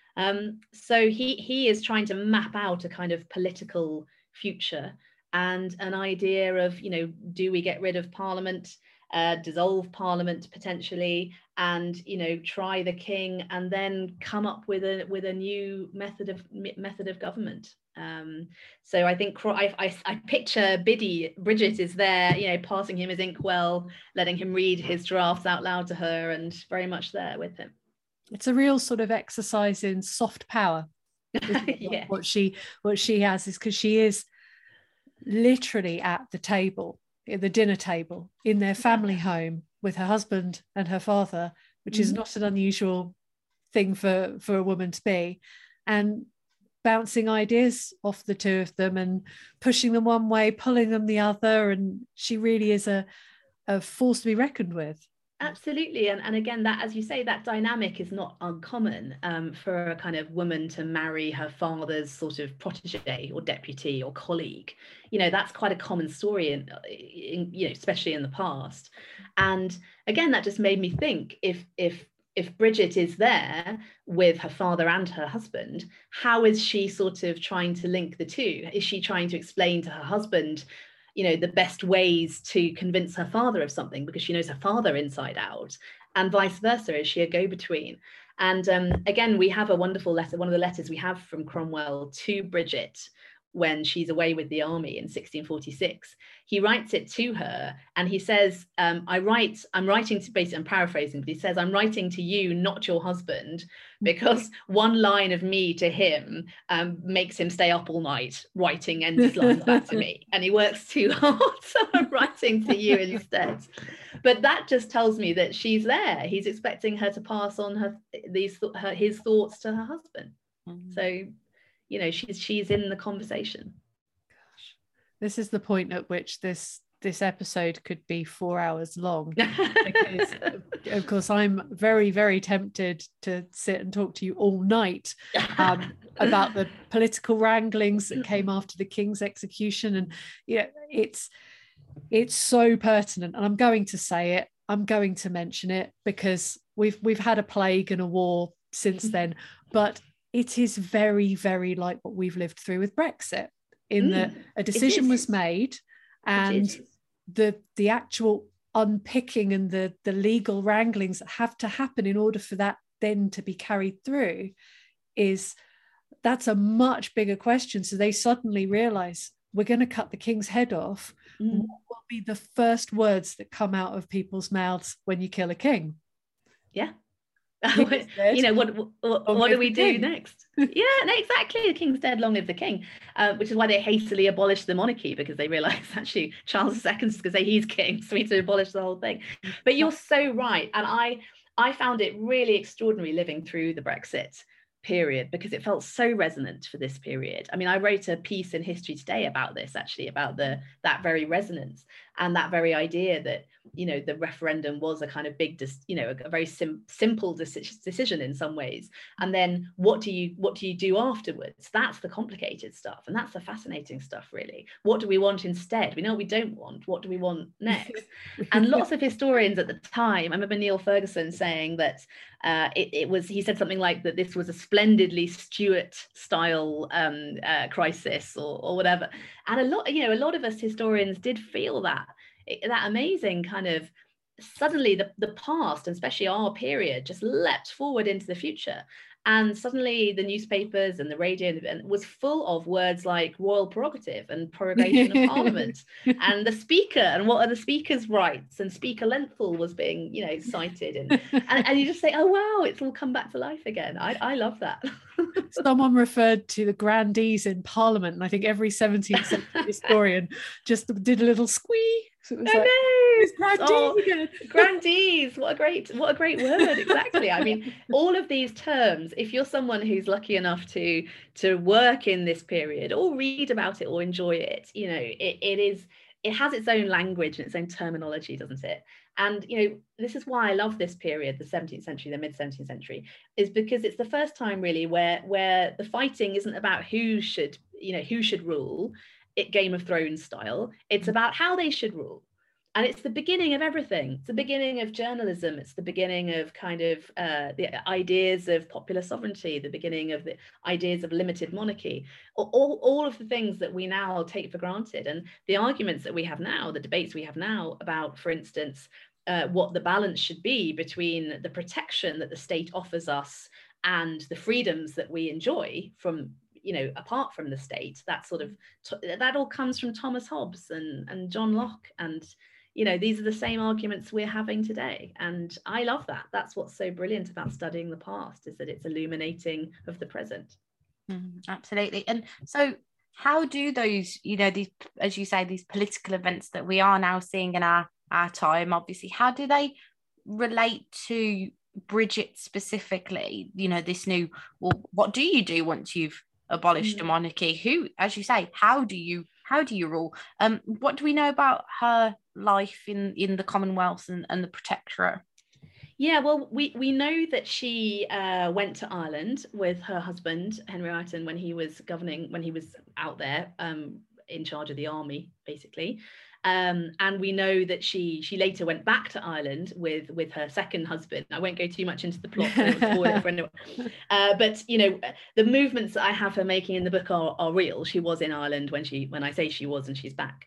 Um, so he, he is trying to map out a kind of political future and an idea of, you know, do we get rid of Parliament, uh, dissolve Parliament potentially, and, you know, try the king and then come up with a with a new method of method of government. Um, so I think I, I, I picture Biddy, Bridget is there, you know, passing him his inkwell, letting him read his drafts out loud to her, and very much there with him. It's a real sort of exercise in soft power. Yeah. What she what she has is because she is literally at the table, at the dinner table, in their family home with her husband and her father, which mm-hmm. is not an unusual thing for, for a woman to be, and bouncing ideas off the two of them and pushing them one way, pulling them the other. And she really is a, a force to be reckoned with. Absolutely. And, and again, that, as you say, that dynamic is not uncommon um, for a kind of woman to marry her father's sort of protege or deputy or colleague. You know, that's quite a common story, in, in, you know, especially in the past. And again, that just made me think, if if if Bridget is there with her father and her husband, how is she sort of trying to link the two? Is she trying to explain to her husband, you know, the best ways to convince her father of something because she knows her father inside out, and vice versa. Is she a go-between? And um, again, we have a wonderful letter, one of the letters we have from Cromwell to Bridget when she's away with the army in sixteen forty-six. He writes it to her, and he says, um, I write, I'm writing to, basically, I'm paraphrasing, but he says, I'm writing to you, not your husband, because one line of me to him um, makes him stay up all night writing endless lines back to me, and he works too hard, so I'm writing to you instead. But that just tells me that she's there. He's expecting her to pass on her these her, his thoughts to her husband. Mm-hmm. So, you know, she's she's in the conversation. Gosh, this is the point at which this this episode could be four hours long. Because, of course, I'm very, very tempted to sit and talk to you all night um, about the political wranglings that came after the king's execution. And yeah, it's it's so pertinent. And I'm going to say it. I'm going to mention it because we've we've had a plague and a war since then. But it is very, very like what we've lived through with Brexit, in mm, that a decision was made, and the the actual unpicking and the the legal wranglings that have to happen in order for that then to be carried through, is that's a much bigger question. So they suddenly realize, we're going to cut the king's head off. Mm. What will be the first words that come out of people's mouths when you kill a king? Yeah. You know, what what, what do we do king. next? Yeah, no, exactly. The king's dead, long live the king. Uh, which is why they hastily abolished the monarchy, because they realised actually Charles the Second is going to say he's king, so we need to abolish the whole thing. But you're so right, and I I found it really extraordinary living through the Brexit period, because it felt so resonant for this period. I mean, I wrote a piece in History Today about this, actually, about the that very resonance and that very idea that, you know, the referendum was a kind of big, you know, a very sim- simple deci- decision in some ways. And then what do you what do you do afterwards? That's the complicated stuff, and that's the fascinating stuff, really. What do we want instead? We know what we don't want. What do we want next? And lots of historians at the time, I remember Neil Ferguson saying that uh, it, it was, he said something like that this was a splendidly Stuart style um, uh, crisis or, or whatever. And a lot, you know, a lot of us historians did feel that, that amazing kind of, suddenly the, the past, and especially our period, just leapt forward into the future. And suddenly the newspapers and the radio and was full of words like royal prerogative and prorogation of parliament and the speaker and what are the speaker's rights, and Speaker Lenthal was being, you know, cited, and, and and you just say, oh wow, it's all come back to life again. I, I love that. Someone referred to the grandees in Parliament, and I think every seventeenth century historian just did a little squee. So it was I like, know. It's grandees oh, again. Grandees, what a great, what a great word. Exactly. I mean, all of these terms, if you're someone who's lucky enough to to work in this period or read about it or enjoy it, you know, it, it is, it has its own language and its own terminology, doesn't it? And, you know, this is why I love this period, the seventeenth century, the mid seventeenth century, is because it's the first time really where where the fighting isn't about who should, you know, who should rule, it Game of Thrones style. It's about how they should rule. And it's the beginning of everything. It's the beginning of journalism. It's the beginning of kind of uh, the ideas of popular sovereignty, the beginning of the ideas of limited monarchy, all, all of the things that we now take for granted. And the arguments that we have now, the debates we have now about, for instance, uh, what the balance should be between the protection that the state offers us and the freedoms that we enjoy from, you know, apart from the state, that sort of, that all comes from Thomas Hobbes and, and John Locke. And, you know, these are the same arguments we're having today. And I love that. That's what's so brilliant about studying the past, is that it's illuminating of the present. Mm, absolutely. And so how do those, you know, these, as you say, these political events that we are now seeing in our, our time, obviously, how do they relate to Bridget specifically? You know, this new, well, what do you do once you've abolished mm. a monarchy? Who, as you say, how do you how do you rule? Um, what do we know about her life in in the Commonwealth and, and the Protectorate? Yeah, well, we we know that she uh, went to Ireland with her husband Henry Ireton when he was governing, when he was out there um, in charge of the army, basically. Um, and we know that she she later went back to Ireland with with her second husband. I won't go too much into the plot, so I won't spoil it for anyone. Uh, but you know, the movements that I have her making in the book are, are real. She was in Ireland when she when I say she was, and she's back.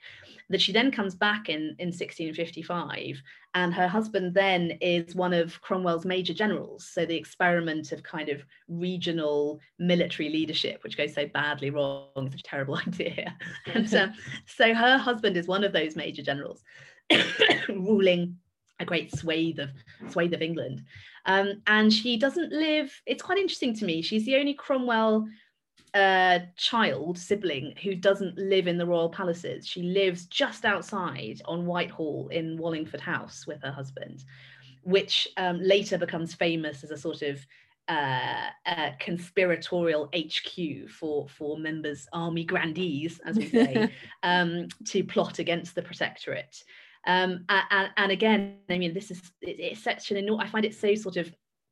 that she then comes back in, in sixteen fifty-five, and her husband then is one of Cromwell's major generals. So the experiment of kind of regional military leadership, which goes so badly wrong, it's a terrible idea. And uh, so her husband is one of those major generals ruling a great swathe of swathe of England. Um, and she doesn't live, it's quite interesting to me, she's the only Cromwell uh, child, sibling, who doesn't live in the royal palaces. She lives just outside on Whitehall in Wallingford House with her husband, which um, later becomes famous as a sort of uh, a conspiratorial H Q for, for members, army grandees, as we say, um, to plot against the Protectorate. Um, and, and again, I mean, this is, it, it's such an enormous, I find it so sort of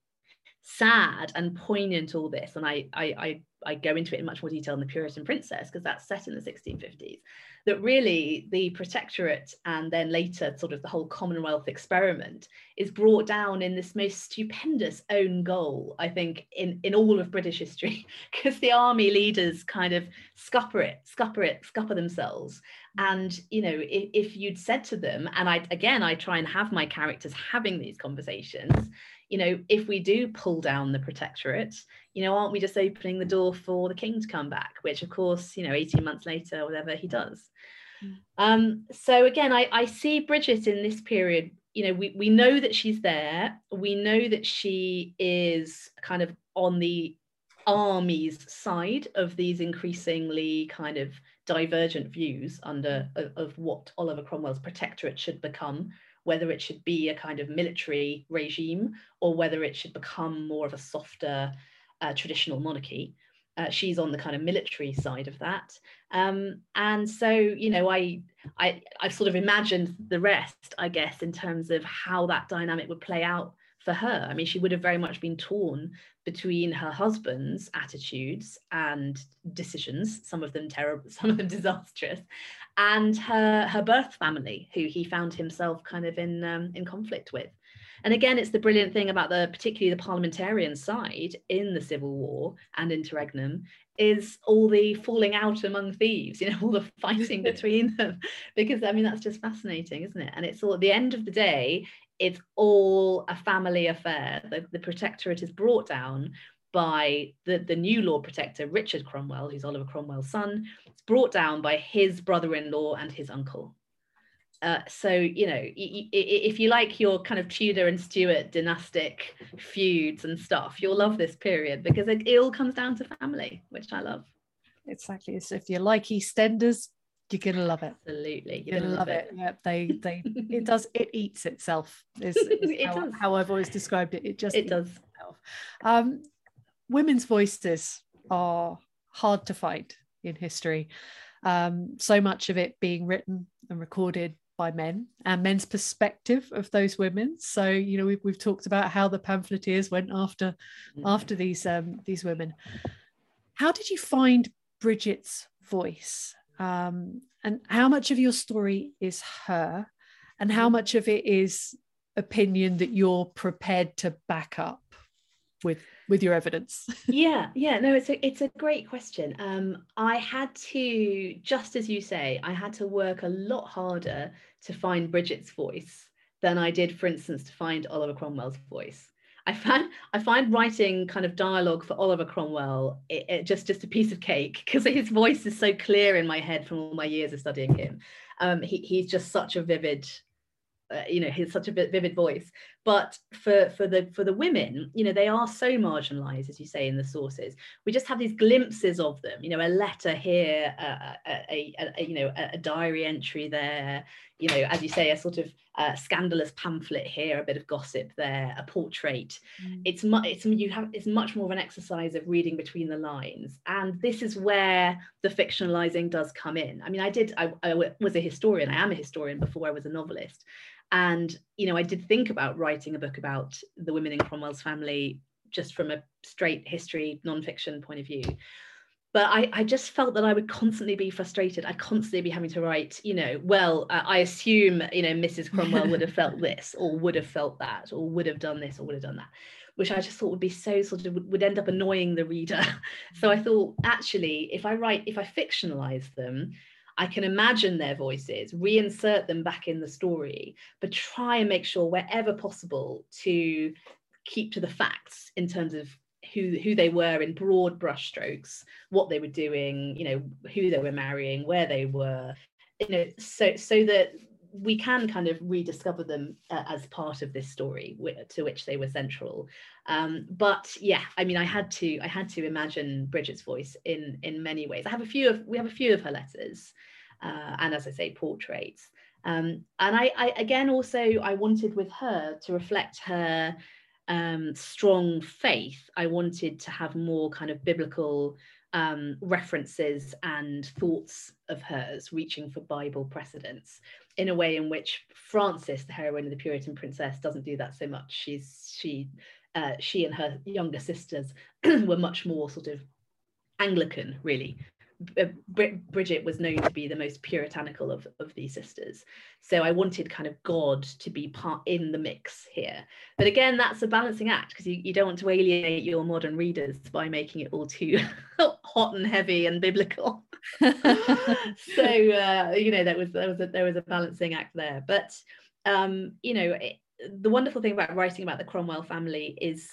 sad and poignant, all this. And I, I, I, I go into it in much more detail in The Puritan Princess, because that's set in the sixteen fifties, that really the Protectorate and then later sort of the whole Commonwealth experiment is brought down in this most stupendous own goal, I think, in, in all of British history, because the army leaders kind of scupper it, scupper it, scupper themselves. And, you know, if, if you'd said to them, and I, again, I try and have my characters having these conversations, you know, if we do pull down the Protectorate, you know, aren't we just opening the door for the king to come back? Which, of course, you know, eighteen months later or whatever, he does. Mm. Um, so again, I, I see Bridget in this period, you know, we, we know that she's there. We know that she is kind of on the army's side of these increasingly kind of divergent views under of, of what Oliver Cromwell's Protectorate should become, whether it should be a kind of military regime or whether it should become more of a softer uh, traditional monarchy. Uh, she's on the kind of military side of that. Um, and so, you know, I, I, I've sort of imagined the rest, I guess, in terms of how that dynamic would play out for her. I mean, she would have very much been torn between her husband's attitudes and decisions, some of them terrible, some of them disastrous, and her, her birth family, who he found himself kind of in, um, in conflict with. And again, it's the brilliant thing about the, particularly the parliamentarian side in the Civil War and interregnum, is all the falling out among thieves, you know, all the fighting between them, because I mean, that's just fascinating, isn't it? And it's all, at the end of the day, it's all a family affair. The, the Protectorate is brought down by the, the new Lord Protector, Richard Cromwell, who's Oliver Cromwell's son. It's brought down by his brother-in-law and his uncle. Uh, so, you know, if you like your kind of Tudor and Stuart dynastic feuds and stuff, you'll love this period, because it, it all comes down to family, which I love. Exactly. So if you like EastEnders, you're gonna love it. Absolutely, you're, you're gonna love, love it. it. Yeah, they, they, it does. It eats itself. Is, is it how, does. how I've always described it. It just it does. Itself. Um, women's voices are hard to find in history. Um, so much of it being written and recorded by men, and men's perspective of those women. So, you know, we've, we've talked about how the pamphleteers went after mm. after these um, these women. How did you find Bridget's voice? Um, and how much of your story is her, and how much of it is opinion that you're prepared to back up with with your evidence? yeah yeah no it's a it's a great question. um I had to, just as you say, I had to work a lot harder to find Bridget's voice than I did, for instance, to find Oliver Cromwell's voice. I find I find writing kind of dialogue for Oliver Cromwell it, it just just a piece of cake, because his voice is so clear in my head from all my years of studying him. Um, he, he's just such a vivid, uh, you know, he's such a vivid voice. But for for the for the women, you know, they are so marginalised, as you say in the sources. We just have these glimpses of them. You know, a letter here, a, a, a, a you know a, a diary entry there. You know, as you say, a sort of uh, scandalous pamphlet here, a bit of gossip there, a portrait. Mm. It's much. It's you have. It's much more of an exercise of reading between the lines, and this is where the fictionalizing does come in. I mean, I did. I, I was a historian. I am a historian before I was a novelist. And, you know, I did think about writing a book about the women in Cromwell's family, just from a straight history, non-fiction point of view. But I, I just felt that I would constantly be frustrated. I'd constantly be having to write, you know, well, uh, I assume, you know, Missus Cromwell would have felt this, or would have felt that, or would have done this, or would have done that, which I just thought would be so sort of, would end up annoying the reader. So I thought, actually, if I write, if I fictionalize them, I can imagine their voices, reinsert them back in the story, but try and make sure wherever possible to keep to the facts in terms of who who they were in broad brushstrokes, what they were doing, you know, who they were marrying, where they were, you know, so so that we can kind of rediscover them uh, as part of this story to which they were central. Um, but yeah, I mean, I had to I had to imagine Bridget's voice in in many ways. I have a few of we have a few of her letters, uh, and as I say, portraits. Um, and I, I again also I wanted with her to reflect her um, strong faith. I wanted to have more kind of biblical um, references and thoughts of hers reaching for Bible precedents in a way in which Frances, the heroine of The Puritan Princess, doesn't do that so much. She's she uh, she and her younger sisters were much more sort of Anglican, really. Bridget was known to be the most puritanical of, of these sisters. So I wanted kind of God to be part in the mix here. But again, that's a balancing act, because you, you don't want to alienate your modern readers by making it all too hot and heavy and biblical. So, uh, you know, there was, there, was a, there was a balancing act there. But, um, you know, it, the wonderful thing about writing about the Cromwell family is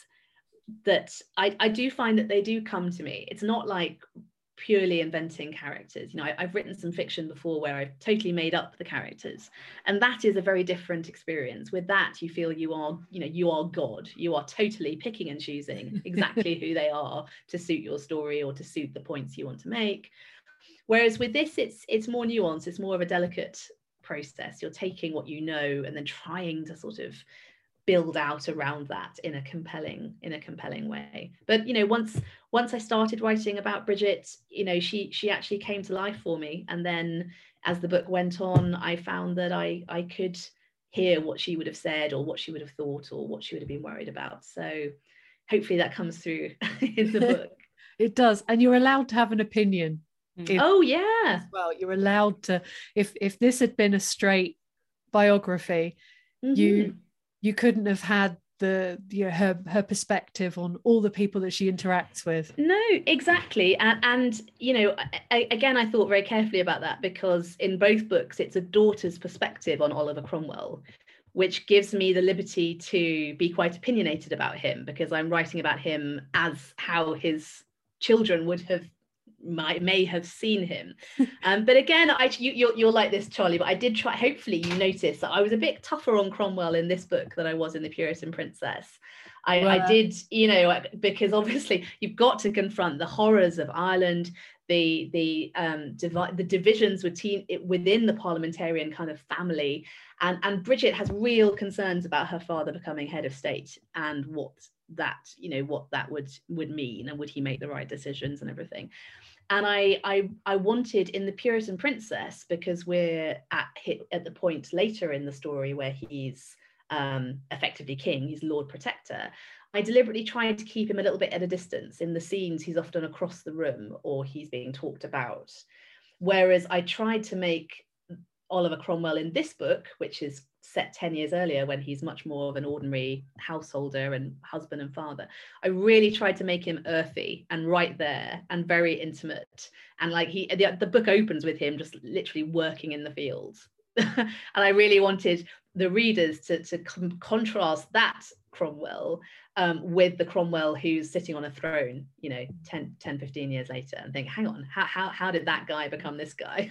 that I, I do find that they do come to me. It's not like purely inventing characters. You know, I, I've written some fiction before where I've totally made up the characters, and that is a very different experience. With that, you feel you are, you know, you are God. You are totally picking and choosing exactly who they are to suit your story or to suit the points you want to make. Whereas with this, it's it's more nuanced. It's more of a delicate process. You're taking what you know and then trying to sort of build out around that in a compelling in a compelling way. But you know, once once I started writing about Bridget, you know, she she actually came to life for me. And then as the book went on, I found that I I could hear what she would have said, or what she would have thought, or what she would have been worried about. So hopefully that comes through in the book. It does. And you're allowed to have an opinion. If, oh yeah. As well, you're allowed to. If if this had been a straight biography, mm-hmm. you you couldn't have had the you know, her her perspective on all the people that she interacts with. No, exactly. And, and you know, I, again, I thought very carefully about that, because in both books, it's a daughter's perspective on Oliver Cromwell, which gives me the liberty to be quite opinionated about him, because I'm writing about him as how his children would have might may have seen him. Um, but again, I you, you're, you're like this, Charlie, but I did try, hopefully you noticed that I was a bit tougher on Cromwell in this book than I was in The Puritan Princess. I, well, I did, you know, because obviously you've got to confront the horrors of Ireland, the the um divi- the divisions within within the parliamentarian kind of family, and and Bridget has real concerns about her father becoming head of state and what that, you know, what that would would mean, and would he make the right decisions and everything. And I, I, I wanted in The Puritan Princess, because we're at at the point later in the story where he's um, effectively king, he's Lord Protector, I deliberately tried to keep him a little bit at a distance. In the scenes, he's often across the room or he's being talked about. Whereas I tried to make Oliver Cromwell in this book, which is set ten years earlier, when he's much more of an ordinary householder and husband and father, I really tried to make him earthy and right there and very intimate. And like he, the, the book opens with him just literally working in the fields. And I really wanted the readers to, to com- contrast that Cromwell um, with the Cromwell who's sitting on a throne, you know, ten, ten, fifteen years later, and think, hang on, how, how, how did that guy become this guy?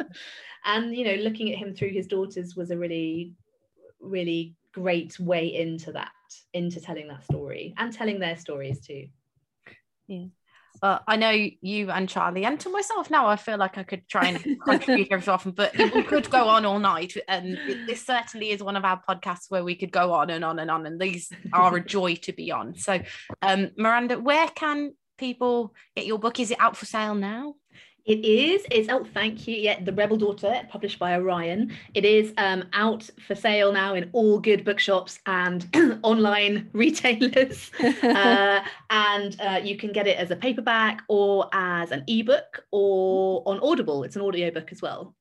And, you know, looking at him through his daughters was a really, really great way into that, into telling that story and telling their stories too. Yeah. Uh, I know you and Charlie, and to myself now, I feel like I could try and contribute every so often, but we could go on all night. And this certainly is one of our podcasts where we could go on and on and on, and these are a joy to be on. So, um, Miranda, where can people get your book? Is it out for sale now? It is. It's oh, thank you. Yeah, The Rebel Daughter, published by Orion. It is um, out for sale now in all good bookshops and online retailers. uh, and uh, you can get it as a paperback or as an ebook or on Audible. It's an audiobook as well.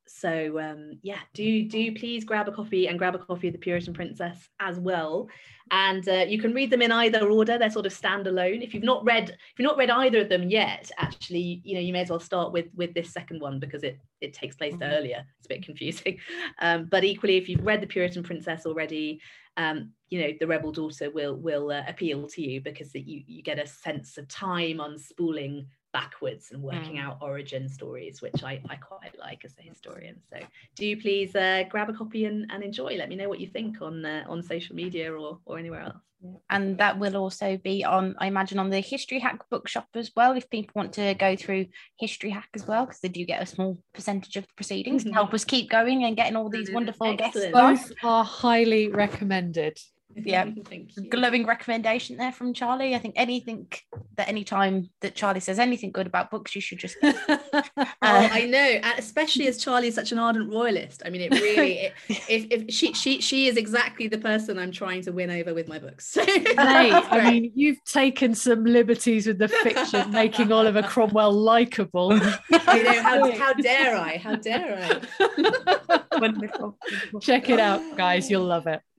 so um, yeah, do do please grab a copy and grab a copy of The Puritan Princess as well. And uh, you can read them in either order. They're sort of standalone. If you've not read, if you've not read either of them yet, actually, you know, you may as well start with with this second one because it it takes place mm-hmm. earlier. It's a bit confusing, um, but equally, if you've read The Puritan Princess already, um, you know, The Rebel Daughter will will uh, appeal to you because it, you you get a sense of time unspooling backwards and working mm. out origin stories, which I, I quite like as a historian. So do please uh, grab a copy and, and enjoy. Let me know what you think on uh, on social media or, or anywhere else. And that will also be on, I imagine, on the History Hack bookshop as well, if people want to go through History Hack as well, because they do get a small percentage of the proceedings to help us keep going and getting all these wonderful Excellent. guests. Both are highly recommended. Yeah, glowing recommendation there from Charlie. I think anything that any time that Charlie says anything good about books, you should just uh, oh, I know, and especially as Charlie is such an ardent royalist. I mean, it really it, if, if she she she is exactly the person I'm trying to win over with my books. Mate, I mean, you've taken some liberties with the fiction, making Oliver Cromwell likable. I know, how, how dare I? How dare I? Wonderful. Check it out, guys. You'll love it.